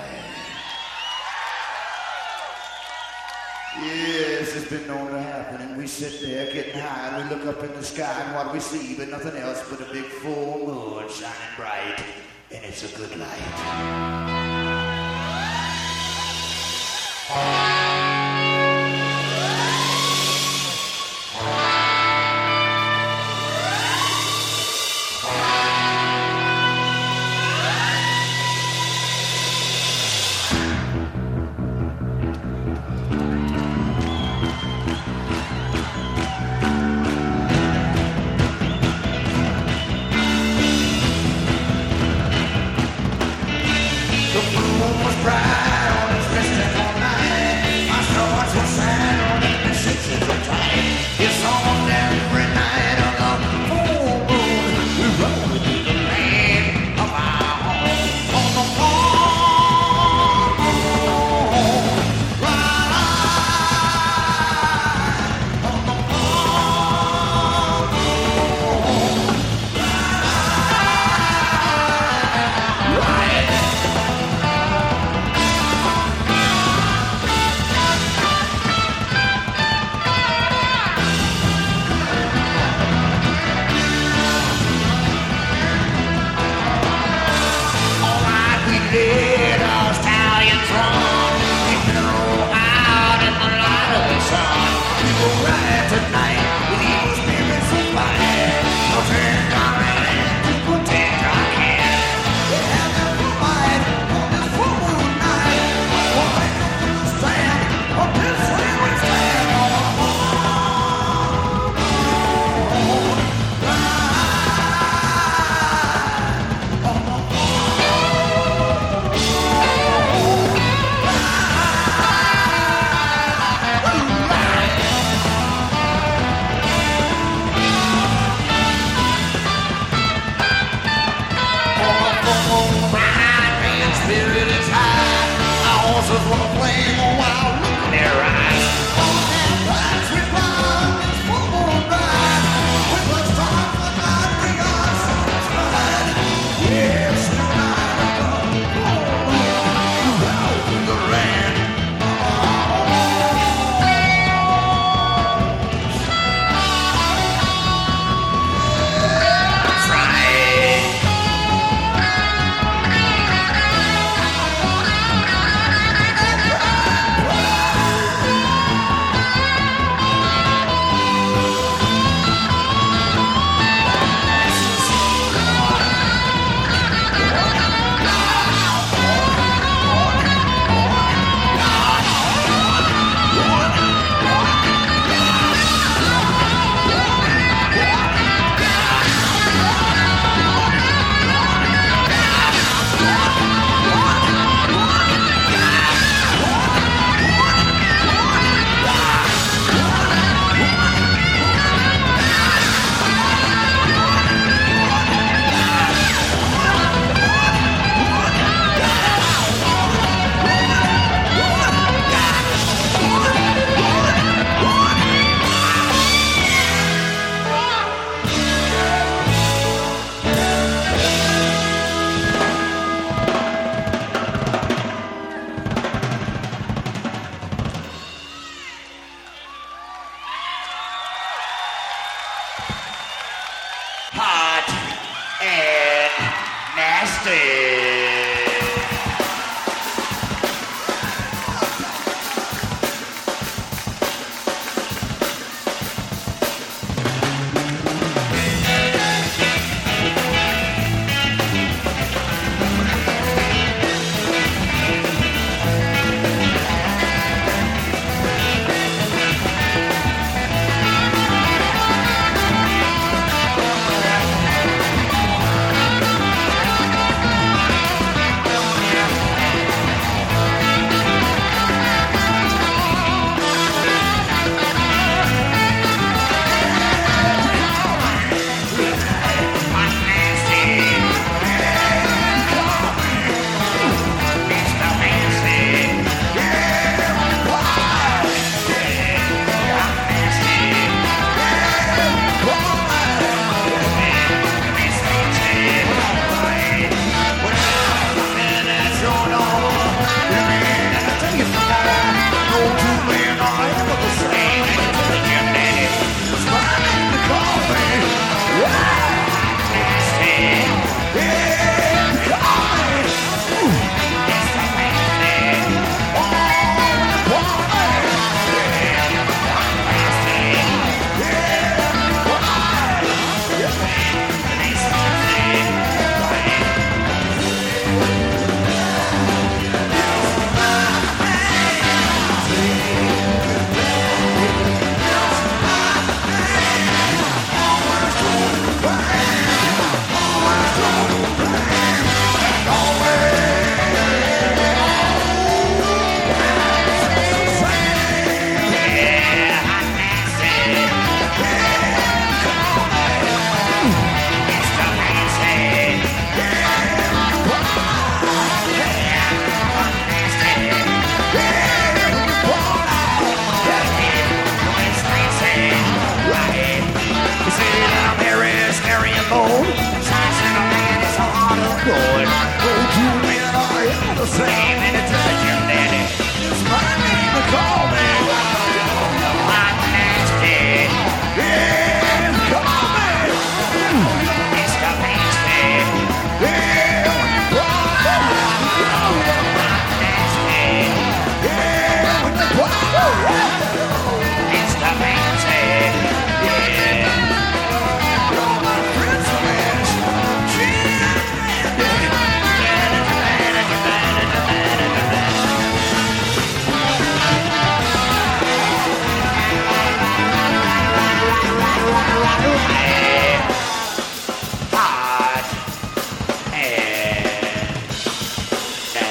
Yes, it's been known to happen, and we sit there getting high, and we look up in the sky, and what we see but nothing else but a big full moon shining bright, and it's a good light.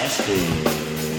nasty.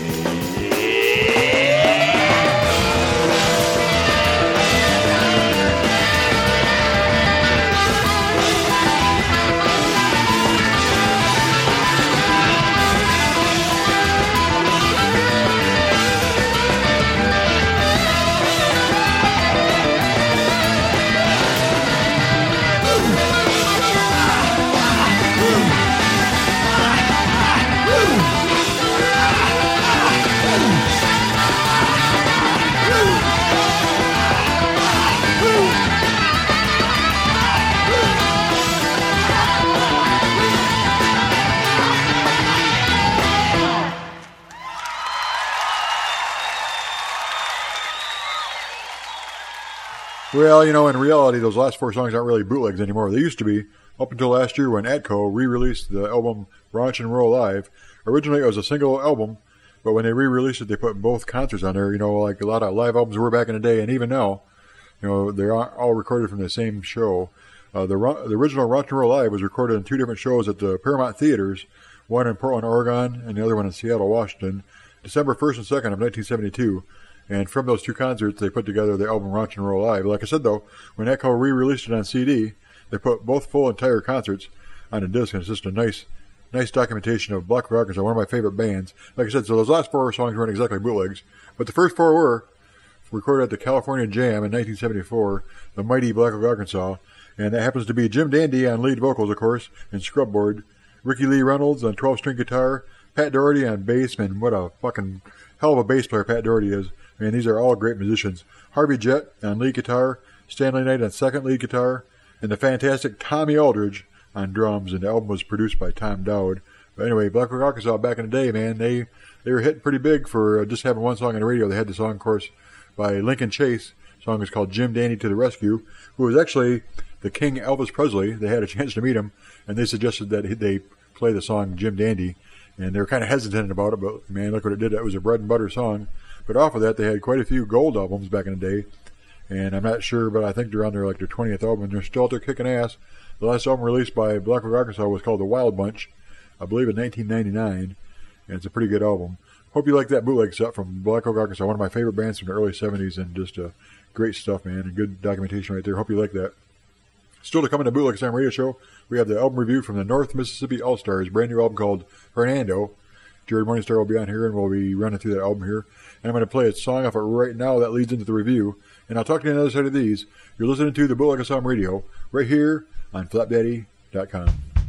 Well, you know, in reality, those last four songs aren't really bootlegs anymore. They used to be, up until last year when Atco re-released the album Ranch and Roll Live. Originally, it was a single album, but when they re-released it, they put both concerts on there, you know, like a lot of live albums were back in the day, and even now, you know, they're all recorded from the same show. The original Ranch and Roll Live was recorded in two different shows at the Paramount Theaters, one in Portland, Oregon, and the other one in Seattle, Washington, December 1st and 2nd of 1972. And from those two concerts, they put together the album Ranch and Roll Live. Like I said, though, when Echo re-released it on CD, they put both full entire concerts on a disc, and it's just a nice documentation of Black Rock Arkansas, one of my favorite bands. Like I said, so those last four songs weren't exactly bootlegs, but the first four were recorded at the California Jam in 1974, the mighty Black Rock Arkansas, and that happens to be Jim Dandy on lead vocals, of course, and scrubboard, Ricky Lee Reynolds on 12-string guitar, Pat Doherty on bass, man, what a fucking hell of a bass player Pat Doherty is. Man, these are all great musicians. Harvey Jett on lead guitar, Stanley Knight on second lead guitar, and the fantastic Tommy Aldridge on drums, and the album was produced by Tom Dowd. But anyway, Black Rock Arkansas back in the day, man, they were hitting pretty big for just having one song on the radio. They had the song, of course, by Lincoln Chase. The song is called Jim Dandy to the Rescue, who was actually the King Elvis Presley. They had a chance to meet him, and they suggested that they play the song Jim Dandy, and they were kind of hesitant about it, but man, look what it did. That was a bread and butter song. But off of that, they had quite a few gold albums back in the day, and I'm not sure, but I think they're on their 20th album, and they're still out there kicking ass. The last album released by Black Rock Arkansas was called The Wild Bunch, I believe in 1999, and it's a pretty good album. Hope you like that bootleg set from Black Rock Arkansas, one of my favorite bands from the early 70s, and just great stuff, man, and good documentation right there. Hope you like that. Still to come in the Bootleg Sound Radio Show, we have the album review from the North Mississippi All-Stars, brand new album called Hernando. Jared Morningstar will be on here, and we'll be running through that album here. And I'm going to play a song off it right now that leads into the review. And I'll talk to you on the other side of these. You're listening to the Bootleg Sound Radio right here on flapdaddy.com.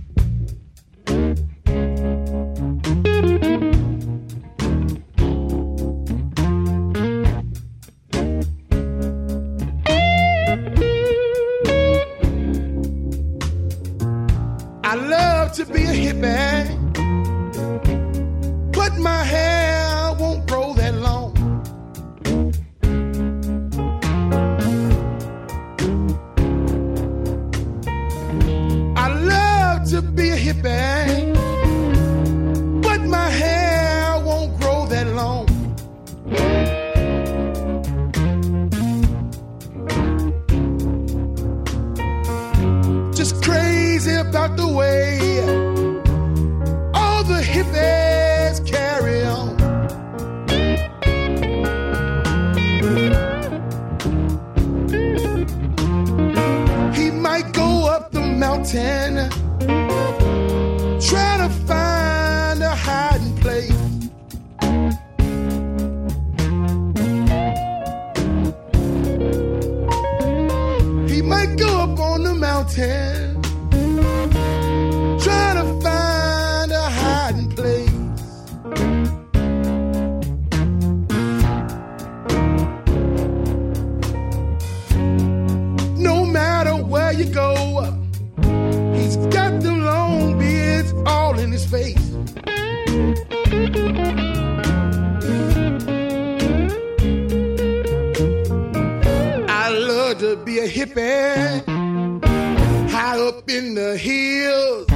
I love to be a hippie, but my hair won't grow that long. I love to be a hippie, but my hair won't grow that long. Just crazy about the way all the hippies carry on. He might go up the mountain, try to find a hiding place. He might go up on the mountain, try to find a hiding place. No matter where you go, he's got the long beards all in his face. I love to be a hippie, high up in the hills,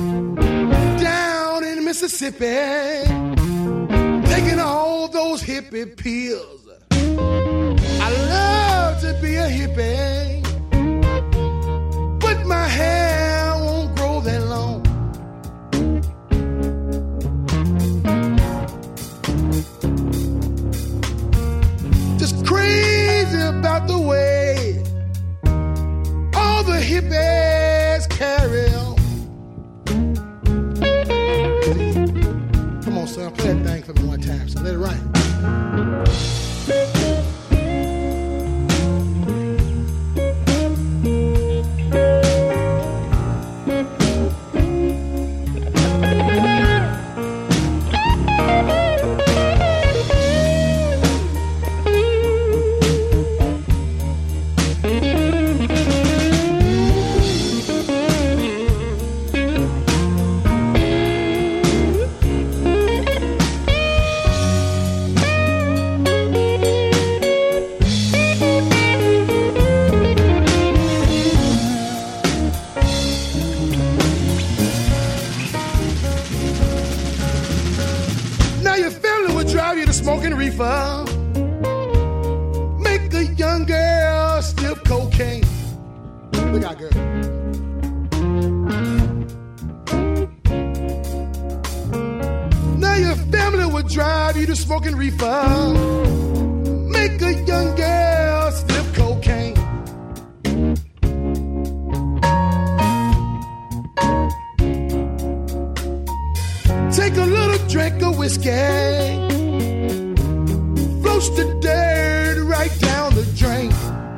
down in Mississippi, taking all those hippie pills. I love to be a hippie, but my hair won't grow that long. son. Play that thing for me one time, son. Let it run. Smoking reefer, make a young girl sniff cocaine. Look out, girl. Now your family would drive you to smoking reefer, make a young girl sniff cocaine. Take a little drink of whiskey, the dirt right down the drain.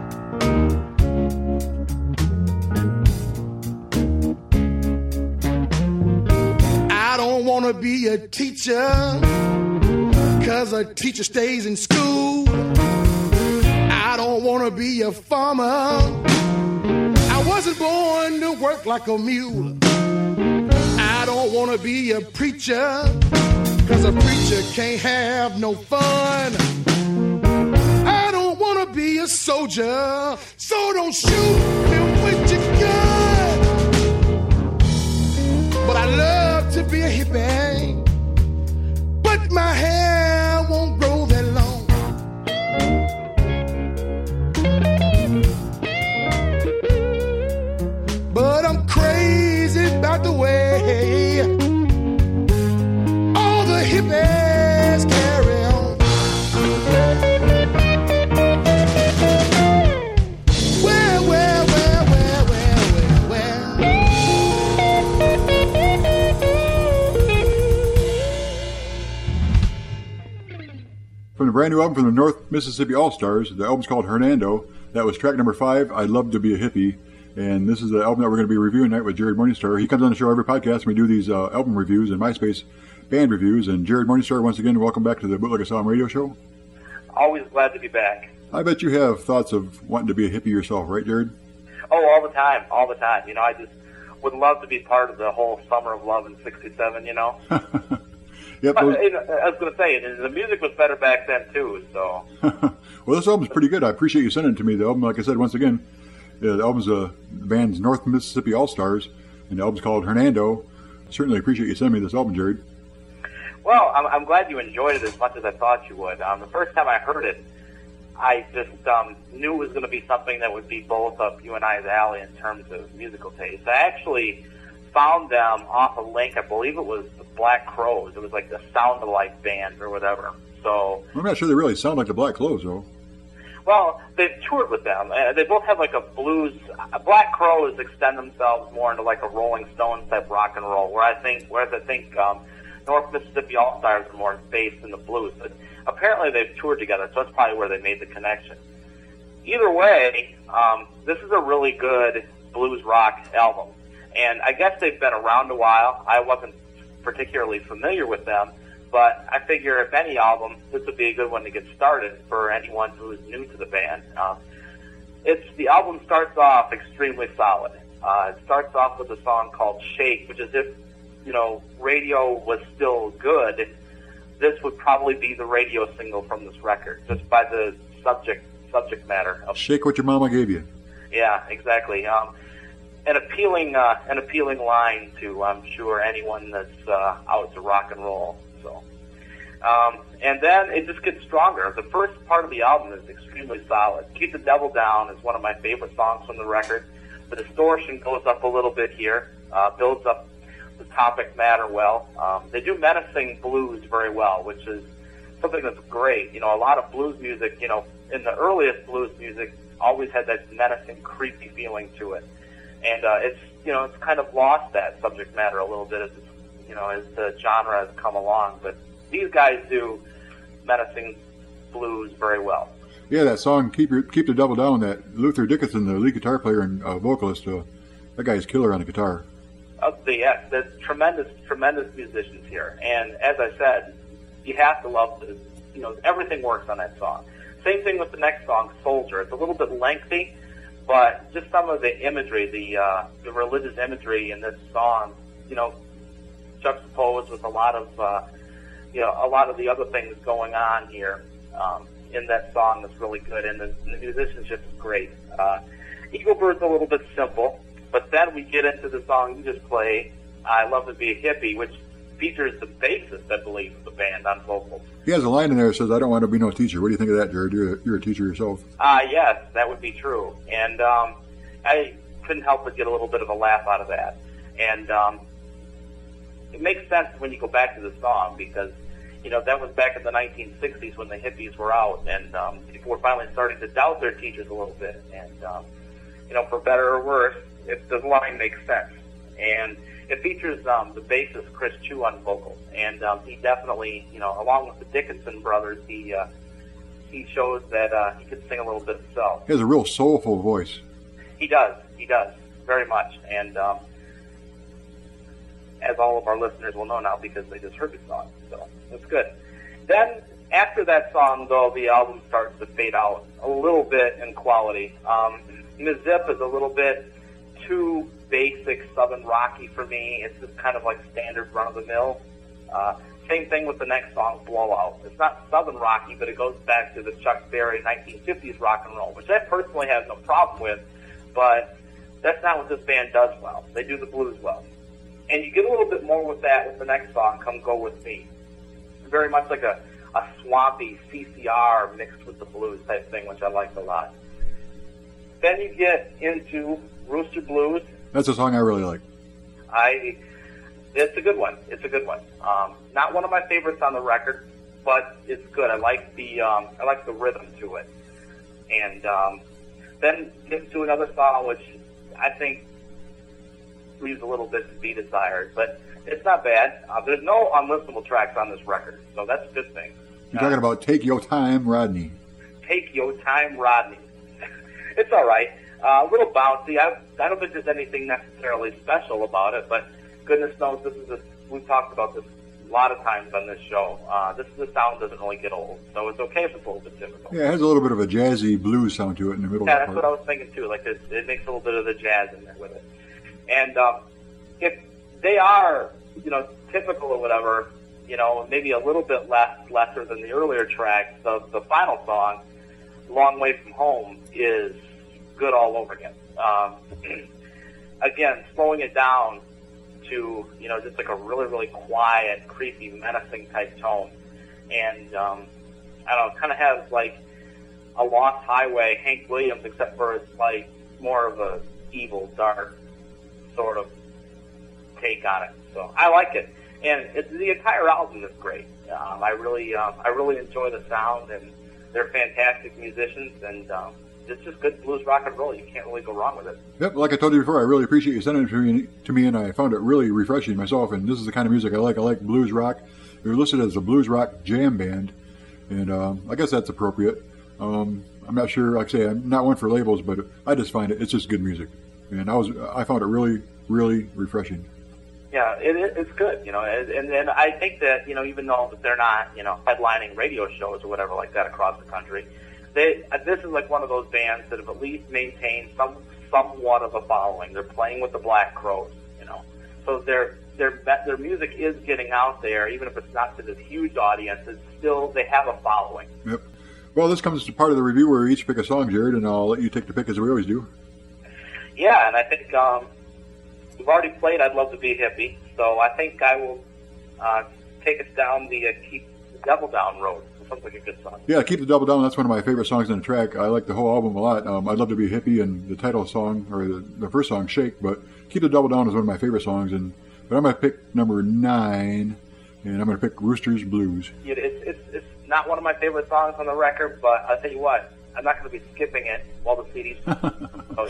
I don't want to be a teacher, 'cause a teacher stays in school. I don't want to be a farmer. I wasn't born to work like a mule. I don't want to be a preacher, 'cause a preacher can't have no fun. Be a soldier, so don't shoot me with your gun. But I love to be a hippie, but my hair won't grow that long. But I'm crazy about the way all the hippies carry on.
From the brand new album from the North Mississippi All-Stars, the album's called Hernando. That was track number 5, I'd Love to Be a Hippie. And this is the album that we're going to be reviewing tonight with Jared Morningstar. He comes on the show every podcast and we do these album reviews and MySpace band reviews. And Jared Morningstar, once again, welcome back to the Bootleg Asylum Radio Show.
Always glad to be back.
I bet you have thoughts of wanting to be a hippie yourself, right, Jared?
Oh, all the time. You know, I just would love to be part of the whole Summer of Love in '67, you know?
Yep.
I was going to say, the music was better back then, too, so.
Well, this album's pretty good. I appreciate you sending it to me. The album, like I said, once again, the album's the band's North Mississippi All-Stars, and the album's called Hernando. Certainly appreciate you sending me this album, Jared.
Well, I'm glad you enjoyed it as much as I thought you would. The first time I heard it, I just knew it was going to be something that would be both up you and I's alley in terms of musical taste. I actually found them off a link. I believe it was the Black Crowes. It was like the Sound-alike band or whatever. So
I'm not sure they really sound like the Black Crowes, though.
Well, they've toured with them. They both have like a blues. Black Crowes extend themselves more into like a Rolling Stones type rock and roll, whereas I think North Mississippi All-Stars are more based in the blues. But apparently they've toured together, so that's probably where they made the connection. Either way, this is a really good blues rock album. And I guess they've been around a while. I wasn't particularly familiar with them, but I figure if any album, this would be a good one to get started for anyone who is new to the band. The album starts off extremely solid. It starts off with a song called Shake, which is if, radio was still good, this would probably be the radio single from this record, just by the subject matter.
Shake What Your Mama Gave You.
Yeah, exactly. An appealing line to, I'm sure, anyone that's out to rock and roll. So, and then it just gets stronger. The first part of the album is extremely solid. Keep the Devil Down is one of my favorite songs from the record. The distortion goes up a little bit here, builds up the topic matter well. They do menacing blues very well, which is something that's great. A lot of blues music, in the earliest blues music, always had that menacing, creepy feeling to it. And it's kind of lost that subject matter a little bit as the genre has come along. But these guys do menacing blues very well.
Yeah, that song "Keep the Devil Down." That Luther Dickinson, the lead guitar player and vocalist, that guy's killer on the guitar.
There's tremendous musicians here, and as I said, you have to love the, everything works on that song. Same thing with the next song, "Soldier." It's a little bit lengthy, but just some of the imagery, the religious imagery in this song, juxtaposed with a lot of the other things going on here in that song is really good, and the musicianship is great. Eagle Bird's a little bit simple, but then we get into the song you just played, "I Love to Be a Hippie," which features the bassist, I believe, of the band on vocals.
He has a line in there that says, "I don't want to be no teacher." What do you think of that, Jared? You're a teacher yourself.
Yes, that would be true. And I couldn't help but get a little bit of a laugh out of that. And it makes sense when you go back to the song because, that was back in the 1960s when the hippies were out and people were finally starting to doubt their teachers a little bit. And, for better or worse, the line makes sense. And it features the bassist Chris Chu on vocals. And he definitely, along with the Dickinson brothers, he shows that he could sing a little bit himself.
He has a real soulful voice.
He does, very much. And as all of our listeners will know now because they just heard the song. So that's good. Then after that song, though, the album starts to fade out a little bit in quality. Ms. Zip is a little bit too basic Southern Rocky for me. It's just kind of like standard run-of-the-mill. Same thing with the next song, Blowout. It's not Southern Rocky, but it goes back to the Chuck Berry 1950s rock and roll, which I personally have no problem with, but that's not what this band does well. They do the blues well. And you get a little bit more with that with the next song, Come Go With Me. Very much like a swampy CCR mixed with the blues type thing, which I liked a lot. Then you get into Rooster Blues.
That's a song I really like.
It's a good one. Not one of my favorites on the record, but it's good. I like the rhythm to it. And then get to another song which I think leaves a little bit to be desired, but it's not bad. There's no unlistenable tracks on this record, so that's a good thing.
You're talking about Take Your Time, Rodney.
Take Your Time, Rodney. It's all right. A little bouncy. I don't think there's anything necessarily special about it, but goodness knows we've talked about this a lot of times on this show. The sound doesn't really get old, so it's okay if it's a little bit difficult.
Yeah, it has a little bit of a jazzy blues sound to it in the middle.
Yeah, that's what I was thinking too. Like it makes a little bit of the jazz in there with it. And if they are, typical or whatever, maybe a little bit lesser than the earlier tracks, the final song, Long Way From Home, is good all over again. Again, slowing it down to, just like a really, really quiet, creepy, menacing type tone. And, I don't know, kind of has like a Lost Highway, Hank Williams, except for it's like more of a evil, dark sort of take on it. So I like it. And the entire album is great. I really enjoy the sound, and they're fantastic musicians, and it's just good blues rock and roll. You can't really go wrong with it.
Yep, like I told you before, I really appreciate you sending it to me, and I found it really refreshing myself, and this is the kind of music I like. I like blues rock. They're listed as a blues rock jam band, and I guess that's appropriate. I'm not sure, like I say, I'm not one for labels, but I just find it's just good music. And I found it really, really refreshing.
Yeah, it's good, and I think that, even though they're not, headlining radio shows or whatever like that across the country, this is like one of those bands that have at least maintained somewhat of a following. They're playing with the Black Crowes, so their music is getting out there, even if it's not to this huge audience. It's still, they have a following.
Yep. Well, this comes to part of the review where we each pick a song, Jared, and I'll let you take the pick as we always do.
Yeah, and I think we've already played I'd Love to Be a Hippie, so I think I will take us down the Keep the Devil Down road. It sounds like a good song.
Yeah, Keep the Devil Down, that's one of my favorite songs on the track. I like the whole album a lot. I'd Love to Be a Hippie and the title song, or the first song, Shake, but Keep the Devil Down is one of my favorite songs, but I'm going to pick number 9, and I'm going to pick Rooster's Blues.
It's not one of my favorite songs on the record, but I'll tell you what, I'm not going to be skipping it while the CD's so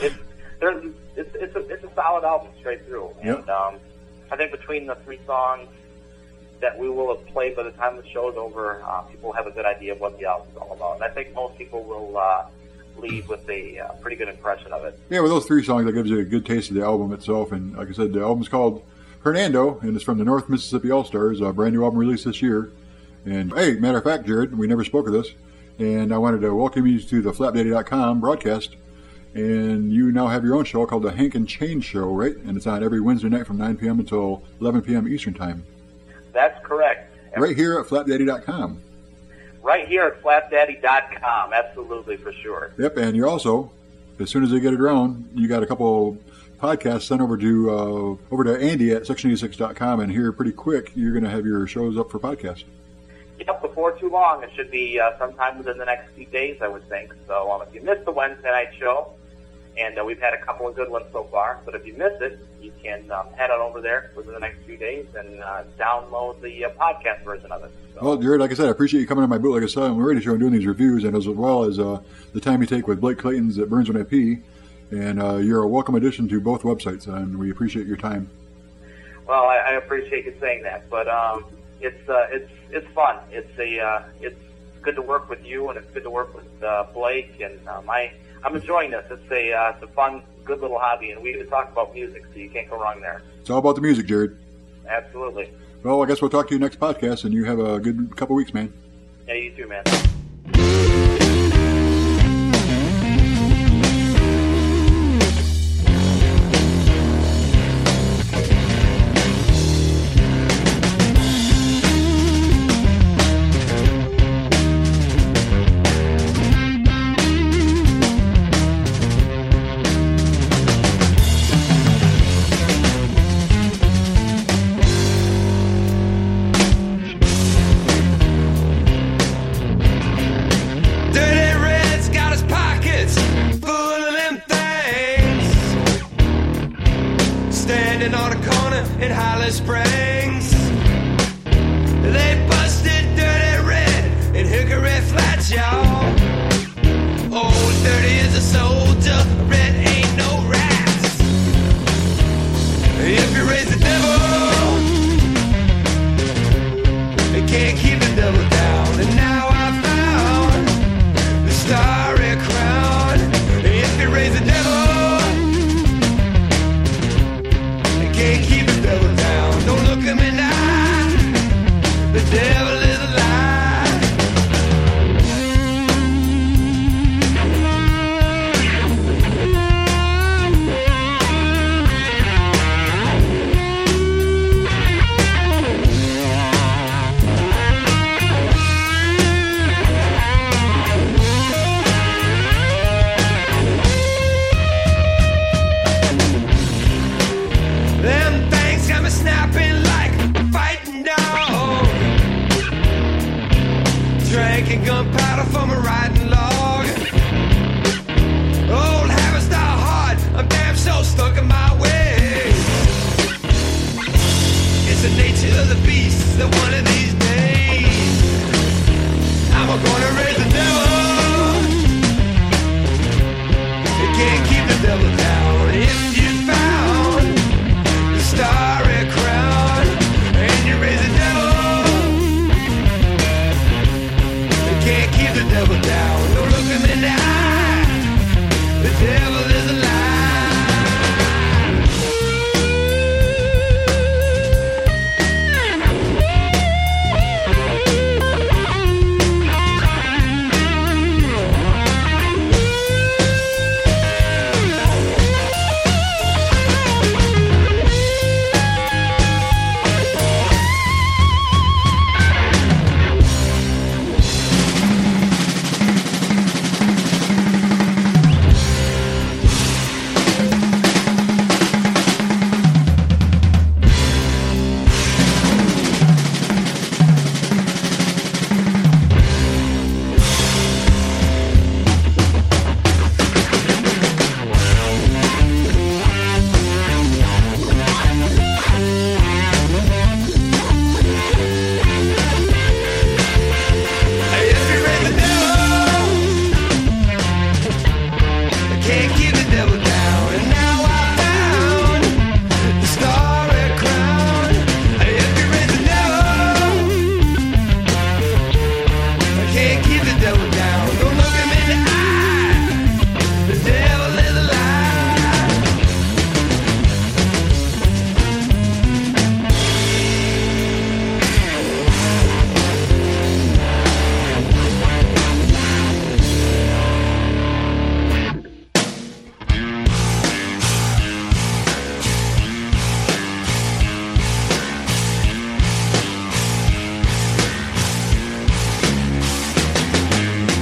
it's a solid album straight through. And I think between the 3 songs, that we will have played by the time the show's over, people have a good idea of what the album's all about. And I think most people will leave with a pretty good impression of it.
Yeah, with those 3 songs, that gives you a good taste of the album itself. And like I said, the album's called Hernando, and it's from the North Mississippi All-Stars, a brand new album released this year. And hey, matter of fact, Jared, we never spoke of this, and I wanted to welcome you to the FlapDaddy.com broadcast. And you now have your own show called the Hank and Chain Show, right? And it's on every Wednesday night from 9 p.m. until 11 p.m. Eastern Time.
That's correct.
Right here at FlapDaddy.com.
Right here at FlapDaddy.com, absolutely, for sure.
Yep, and you're also, as soon as they get it around, you got a couple podcasts sent over to Andy at Section86.com, and here pretty quick, you're going to have your shows up for podcast.
Yep, before too long. It should be sometime within the next few days, I would think. So if you missed the Wednesday night show, and we've had a couple of good ones so far, but if you miss it, you can head on over there within the next few days and download the podcast version of it. So.
Well, Jared, like I said, I appreciate you coming on my Bootleg Asylum radio show and doing these reviews, and as well as the time you take with Blake Clayton's at Burns When I Pee. And you're a welcome addition to both websites, and we appreciate your time.
Well, I appreciate you saying that, but it's fun. It's good to work with you, and it's good to work with Blake, and I'm enjoying this. It's a fun, good little hobby, and we get to talk about music, so you can't go wrong there.
It's all about the music, Jared.
Absolutely.
Well, I guess we'll talk to you next podcast, and you have a good couple weeks, man.
Yeah, you too, man.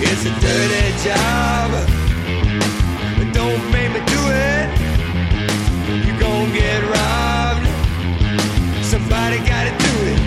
It's a dirty job. Don't make me do it. You're gonna get robbed. Somebody gotta do it.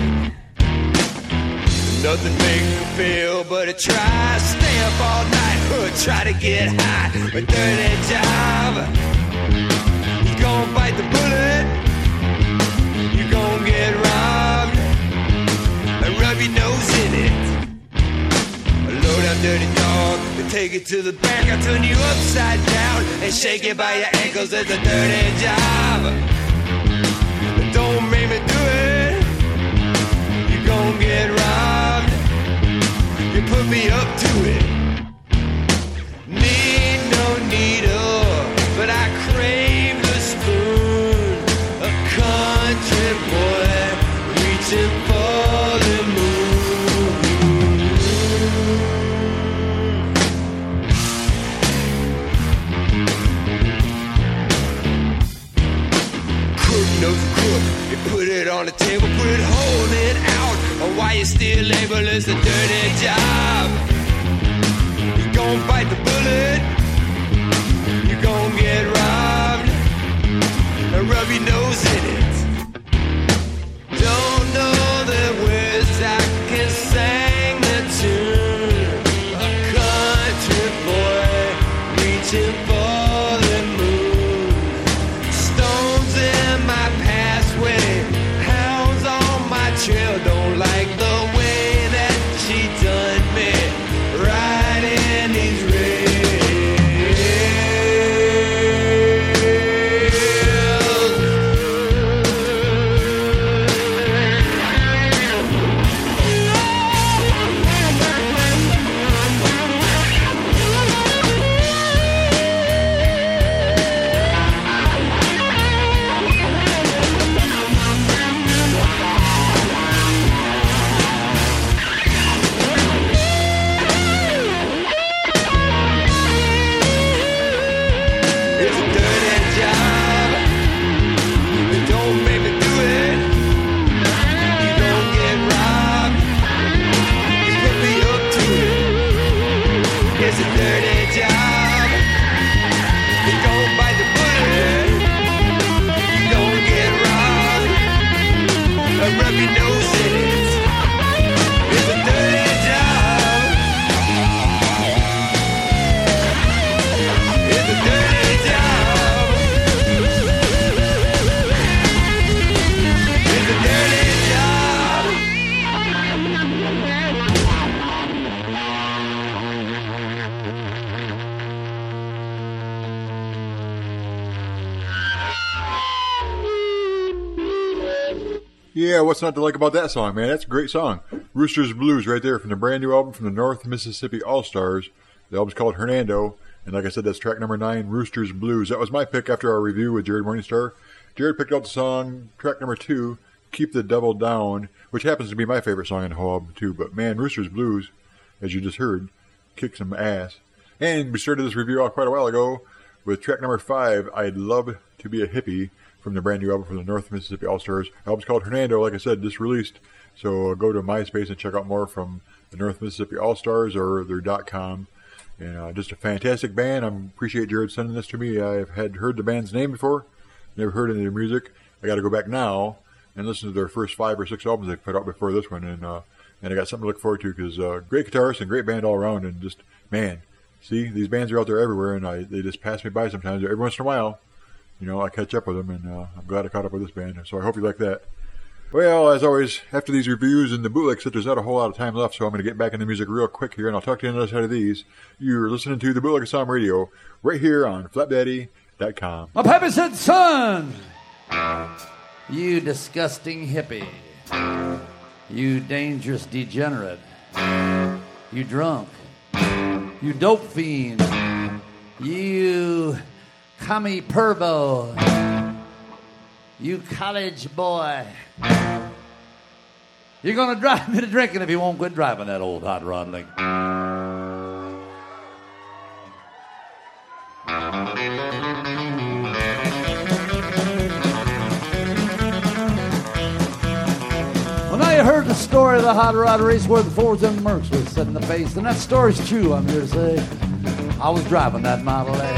Nothing makes me feel but a try. Stay up all night, try to get high. A dirty job. You're gonna bite the bullet. You're gonna get robbed. And rub your nose in it. Low down dirty dog, take it to the back. I turn you upside down and shake it by your ankles. It's a dirty job. Don't make me do it. You're gonna get robbed. You put me up to it. Need no needle, but I crave the spoon. A country boy reaching for the moon. Crook knows a crook. You put it on the table, put it, hold it out. Or why you still label as a dirty job? You're gonna bite the bullet. You're gonna get robbed. And rub your nose in it. Don't know the words, I can sing the tune. A country boy reaching for the moon. Stones in my pathway, hounds on my trail. Don't like the way that she done me right in these rails. It's a dirty job. Don't make me do it. You don't get robbed. You put me up to it. It's a dirty job. You don't bite the bullet. You don't get robbed. Rub your nose in it. It's a dirty job. It's a dirty job. It's a dirty job.
Yeah, what's not to like about that song, man? That's a great song. Rooster's Blues right there from the brand new album from the North Mississippi All-Stars. The album's called Hernando. And like I said, that's track number 9, Rooster's Blues. That was my pick after our review with Jared Morningstar. Jared picked out the song, track number 2, Keep the Devil Down, which happens to be my favorite song in the whole album too. But man, Rooster's Blues, as you just heard, kicks some ass. And we started this review off quite a while ago with track number 5, I'd Love to Be a Hippie, from the brand new album from the North Mississippi All-Stars. The album's called Hernando, like I said, just released. So go to MySpace and check out more from the North Mississippi All-Stars or their .com. And just a fantastic band. I appreciate Jared sending this to me. I've had heard the band's name before, never heard any of their music. I got to go back now and listen to their first 5 or 6 albums they've put out before this one. And I got something to look forward to because great guitarist and great band all around. And just, man, see, these bands are out there everywhere, and they just pass me by sometimes. Every once in a while, you know, I catch up with them, and I'm glad I caught up with this band. So I hope you like that. Well, as always, after these reviews and the bootleg set, there's not a whole lot of time left, so I'm going to get back into music real quick here, and I'll talk to you on the other side of these. You're listening to the Bootleg Assam Radio right here on flapdaddy.com.
My pappy said, son, you disgusting hippie, you dangerous degenerate, you drunk, you dope fiend, you commie pervo, you college boy. You're going to drive me to drinking if you won't quit driving that old hot rod Lincoln. Well, now you heard the story story of the hot rod race where the Fords and the Mercs was set in the face. And that story's true, I'm here to say. I was driving that Model A.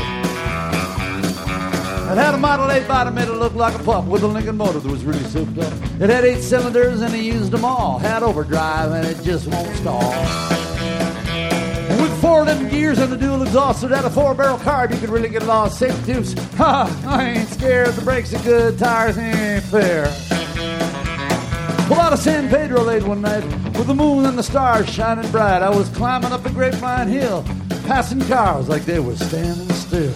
It had a Model 8 bottom, made it look like a pup with a Lincoln motor that was really souped up. It had 8 cylinders and he used them all. Had overdrive and it just won't stall. With 4 of them gears and the dual exhaust, it had a 4-barrel carb, you could really get lost. Safety tubes, ha, I ain't scared. The brakes are good, tires ain't fair. Pulled out of San Pedro late one night with the moon and the stars shining bright. I was climbing up the Grapevine Hill, passing cars like they were standing still.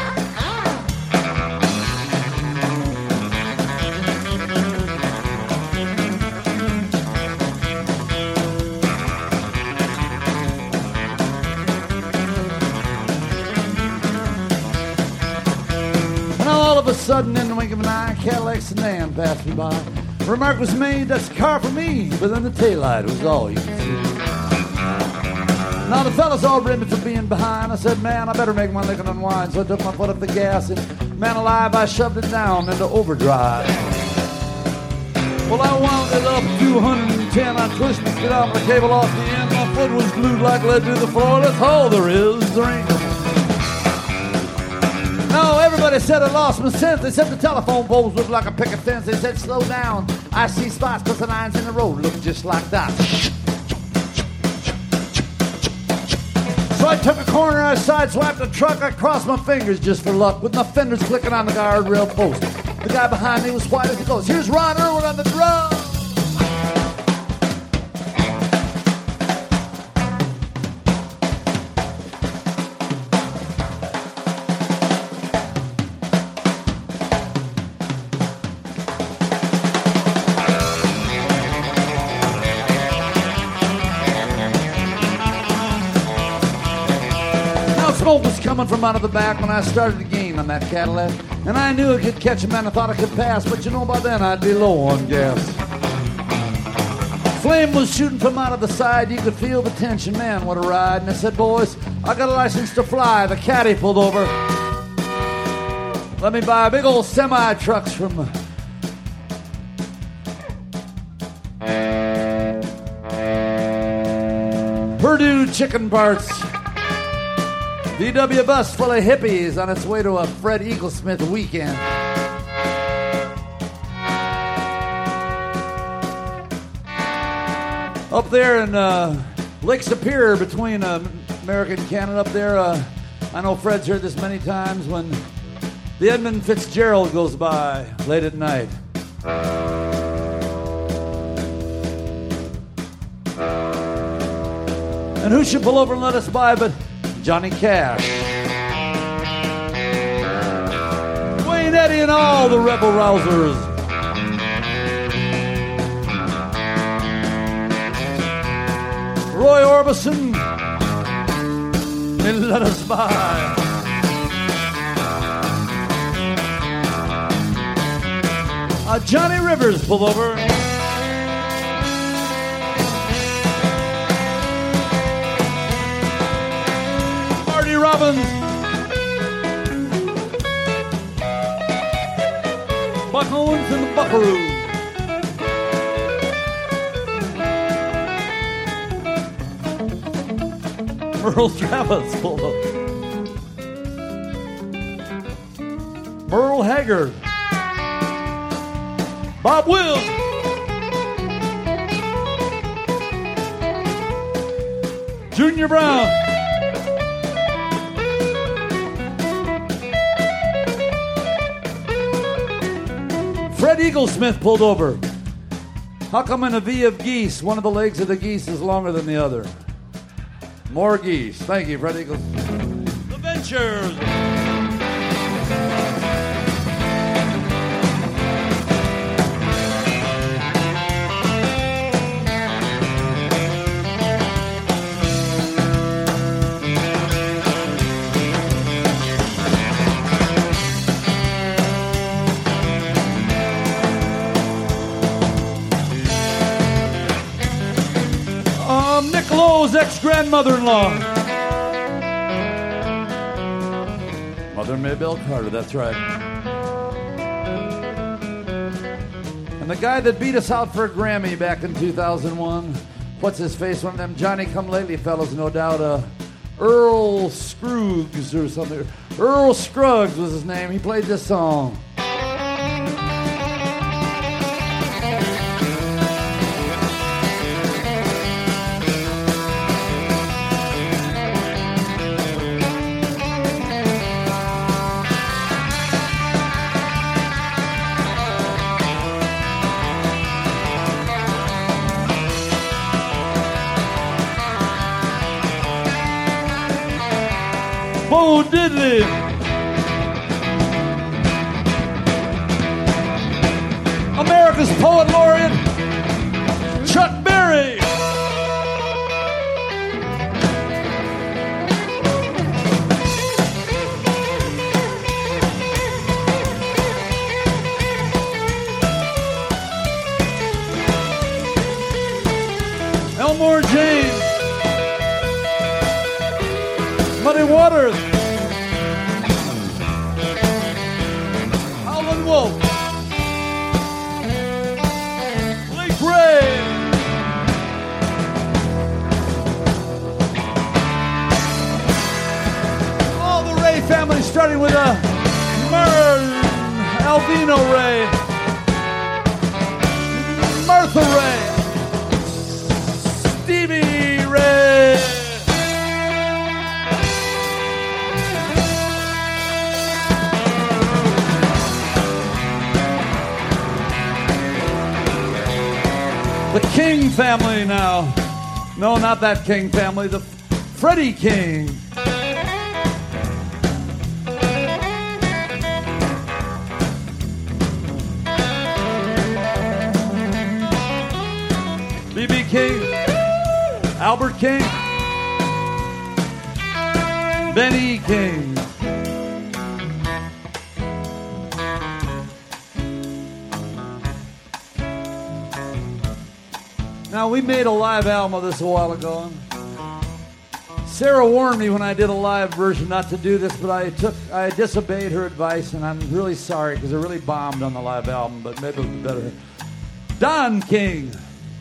All of a sudden, in the wink of an eye, Cadillac sedan passed me by. Remark was made, that's the car for me, but then the taillight was all you could see. Now the fellas all ribbed me for being behind. I said, man, I better make my lick and unwind. So I took my foot off the gas and, man alive, I shoved it down into overdrive. Well, I wound it up 210. I twisted the speedometer cable off the end. My foot was glued like lead to the floor. That's all there is. There ain't no. No, everybody said I lost my sense. They said the telephone poles looked like a picket fence. They said, slow down. I see spots, but the lines in the road look just like that. So I took a corner, I sideswiped the truck. I crossed my fingers just for luck, with my fenders clicking on the guardrail post. The guy behind me was white as a ghost. Here's Ron Irwin on the drum. Smoke was coming from out of the back when I started to gain on that Cadillac. And I knew I could catch a man, I thought I could pass, but you know by then I'd be low on gas. Flame was shooting from out of the side, you could feel the tension, man, what a ride. And I said, boys, I got a license to fly. The caddy pulled over. Let me buy big old semi-trucks from Purdue Chicken Parts. VW bus full of hippies on its way to a Fred Eaglesmith weekend. Up there in Lake Superior between America and Canada up there, I know Fred's heard this many times when the Edmund Fitzgerald goes by late at night. And who should pull over and let us by but Johnny Cash, Wayne Eddy, and all the rebel rousers. Roy Orbison, and let us by. Johnny Rivers pulled over. Robbins, Buck Owens and the Buckaroo, Merle Travis pulled up, Merle Haggard, Bob Wills, Junior Brown, Fred Eaglesmith pulled over. How come in a V of geese, one of the legs of the geese is longer than the other? More geese. Thank you, Fred Eaglesmith. The Ventures. Nick Lowe's ex-grandmother-in-law. Mother Maybelle Carter, that's right. And the guy that beat us out for a Grammy back in 2001, what's his face? One of them Johnny-come-lately fellows, no doubt. Earl Scruggs or something. Earl Scruggs was his name. He played this song. Bo Diddley. America's Poet Laureate, Chuck Berry. Elmore James. Muddy Waters. Howlin' Wolf. Blake Ray. All the Ray family, starting with Alvino Ray. Martha Ray. Stevie Ray. The King family now. No, not that King family. The Freddie King. B.B. King. Albert King. Benny King. Now, we made a live album of this a while ago. Sarah warned me when I did a live version not to do this, but I disobeyed her advice, and I'm really sorry because it really bombed on the live album, but maybe it'll be better. Don King.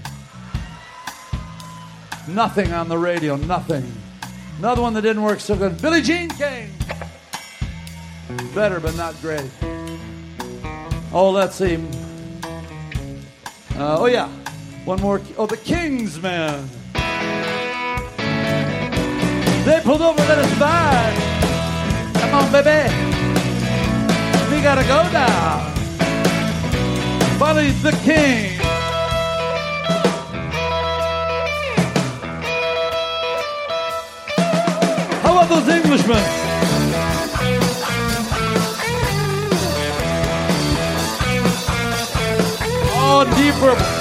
Nothing on the radio, nothing. Another one that didn't work so good. Billie Jean King. Better, but not great. Oh, let's see. Oh, yeah. One more. Oh, the Kingsmen. They pulled over, let us by. Come on, baby. We gotta go now. Finally, the King. How about those Englishmen? Oh, deeper.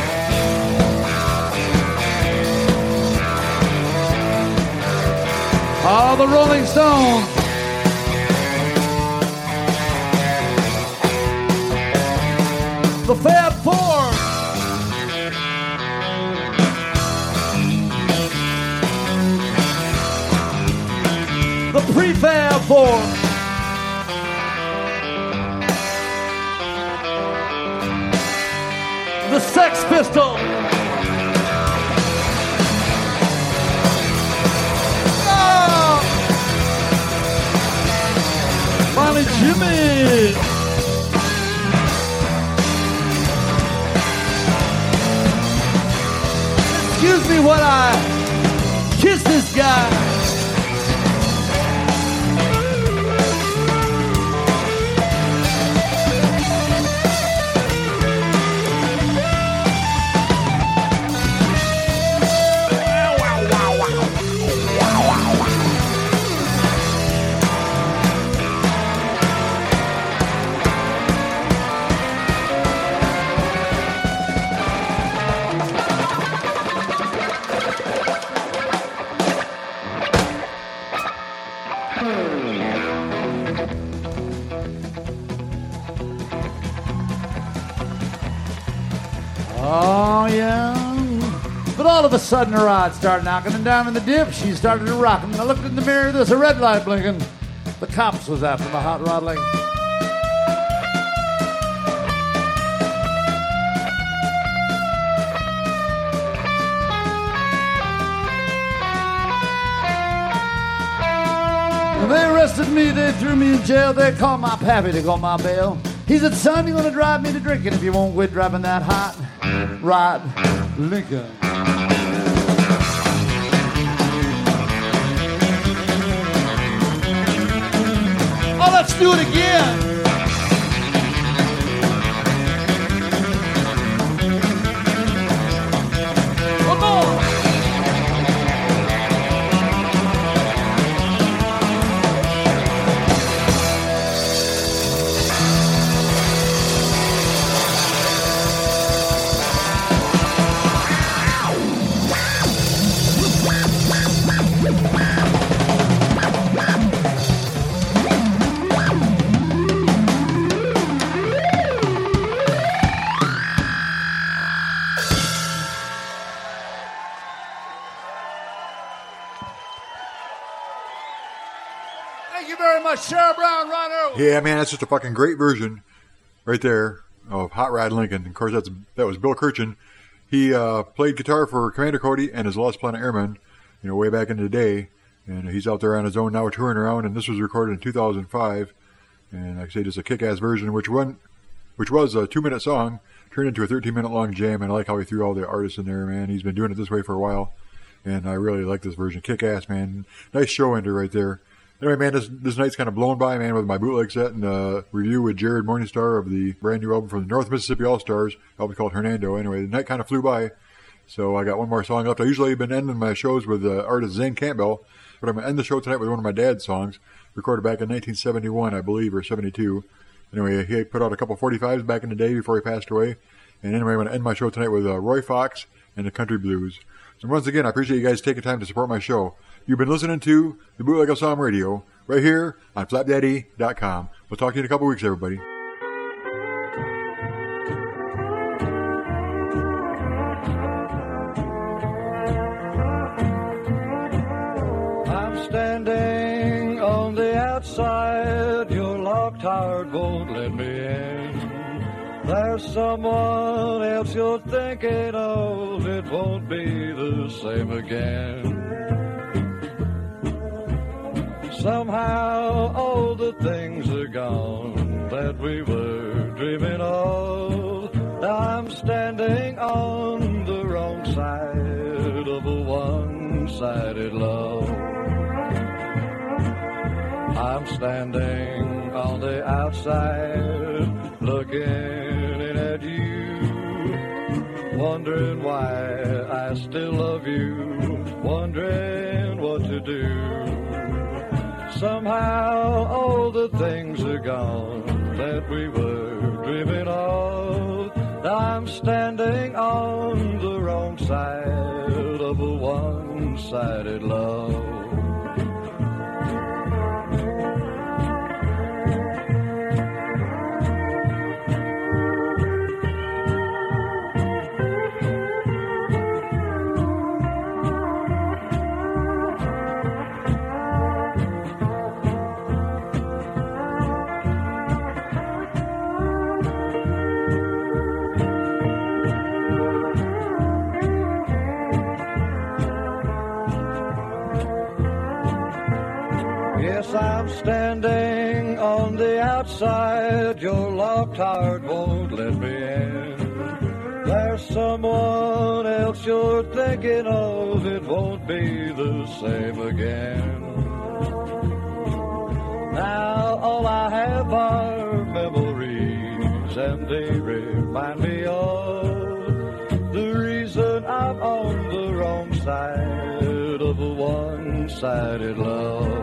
Oh, the Rolling Stones. The Fab Four. The Prefab Four. The Sex Pistols. Finally, Jimmy. Excuse me while I kiss this guy. Oh, yeah. But all of a sudden, her rod started knocking and down in the dip. She started to rock. And I looked in the mirror. There's a red light blinking. The cops was after the hot rod like. They arrested me, they threw me in jail, they called my pappy to go my bail. He said, son, you're gonna drive me to drinking if you won't quit driving that hot rod Lincoln. Oh, let's do it again. One more. Thank you very much, Sarah Brown, Ron Earl.
Yeah, man, that's just a fucking great version right there of Hot Rod Lincoln. Of course, that was Bill Kirchen. He played guitar for Commander Cody and his Lost Planet Airmen, way back in the day. And he's out there on his own now touring around, and this was recorded in 2005. And like I say, just a kick-ass version, which was a 2-minute song, turned into a 13-minute long jam, and I like how he threw all the artists in there, man. He's been doing it this way for a while, and I really like this version. Kick-ass, man. Nice show ender right there. Anyway, man, this night's kind of blown by, man, with my bootleg set and review with Jared Morningstar of the brand new album from the North Mississippi All-Stars, album called Hernando. Anyway, the night kind of flew by, so I got one more song left. I usually have been ending my shows with artist Zane Campbell, but I'm going to end the show tonight with one of my dad's songs, recorded back in 1971, I believe, or 72. Anyway, he put out a couple 45s back in the day before he passed away. And anyway, I'm going to end my show tonight with Roy Fox and the Country Blues. So once again, I appreciate you guys taking time to support my show. You've been listening to the Bootleg of Psalm Radio right here on flapdaddy.com. We'll talk to you in a couple weeks, everybody.
I'm standing on the outside. Your locked heart won't let me in. There's someone else you're thinking of. It won't be the same again. Somehow all the things are gone that we were dreaming of. Now I'm standing on the wrong side of a one-sided love. I'm standing on the outside looking in at you, wondering why I still love you, wondering what to do. Somehow all the things are gone that we were dreaming of. I'm standing on the wrong side of a one-sided love. I'm standing on the outside. Your locked heart won't let me in. There's someone else you're thinking of. It won't be the same again. Now all I have are memories, and they remind me of the reason I'm on the wrong side of a one-sided love.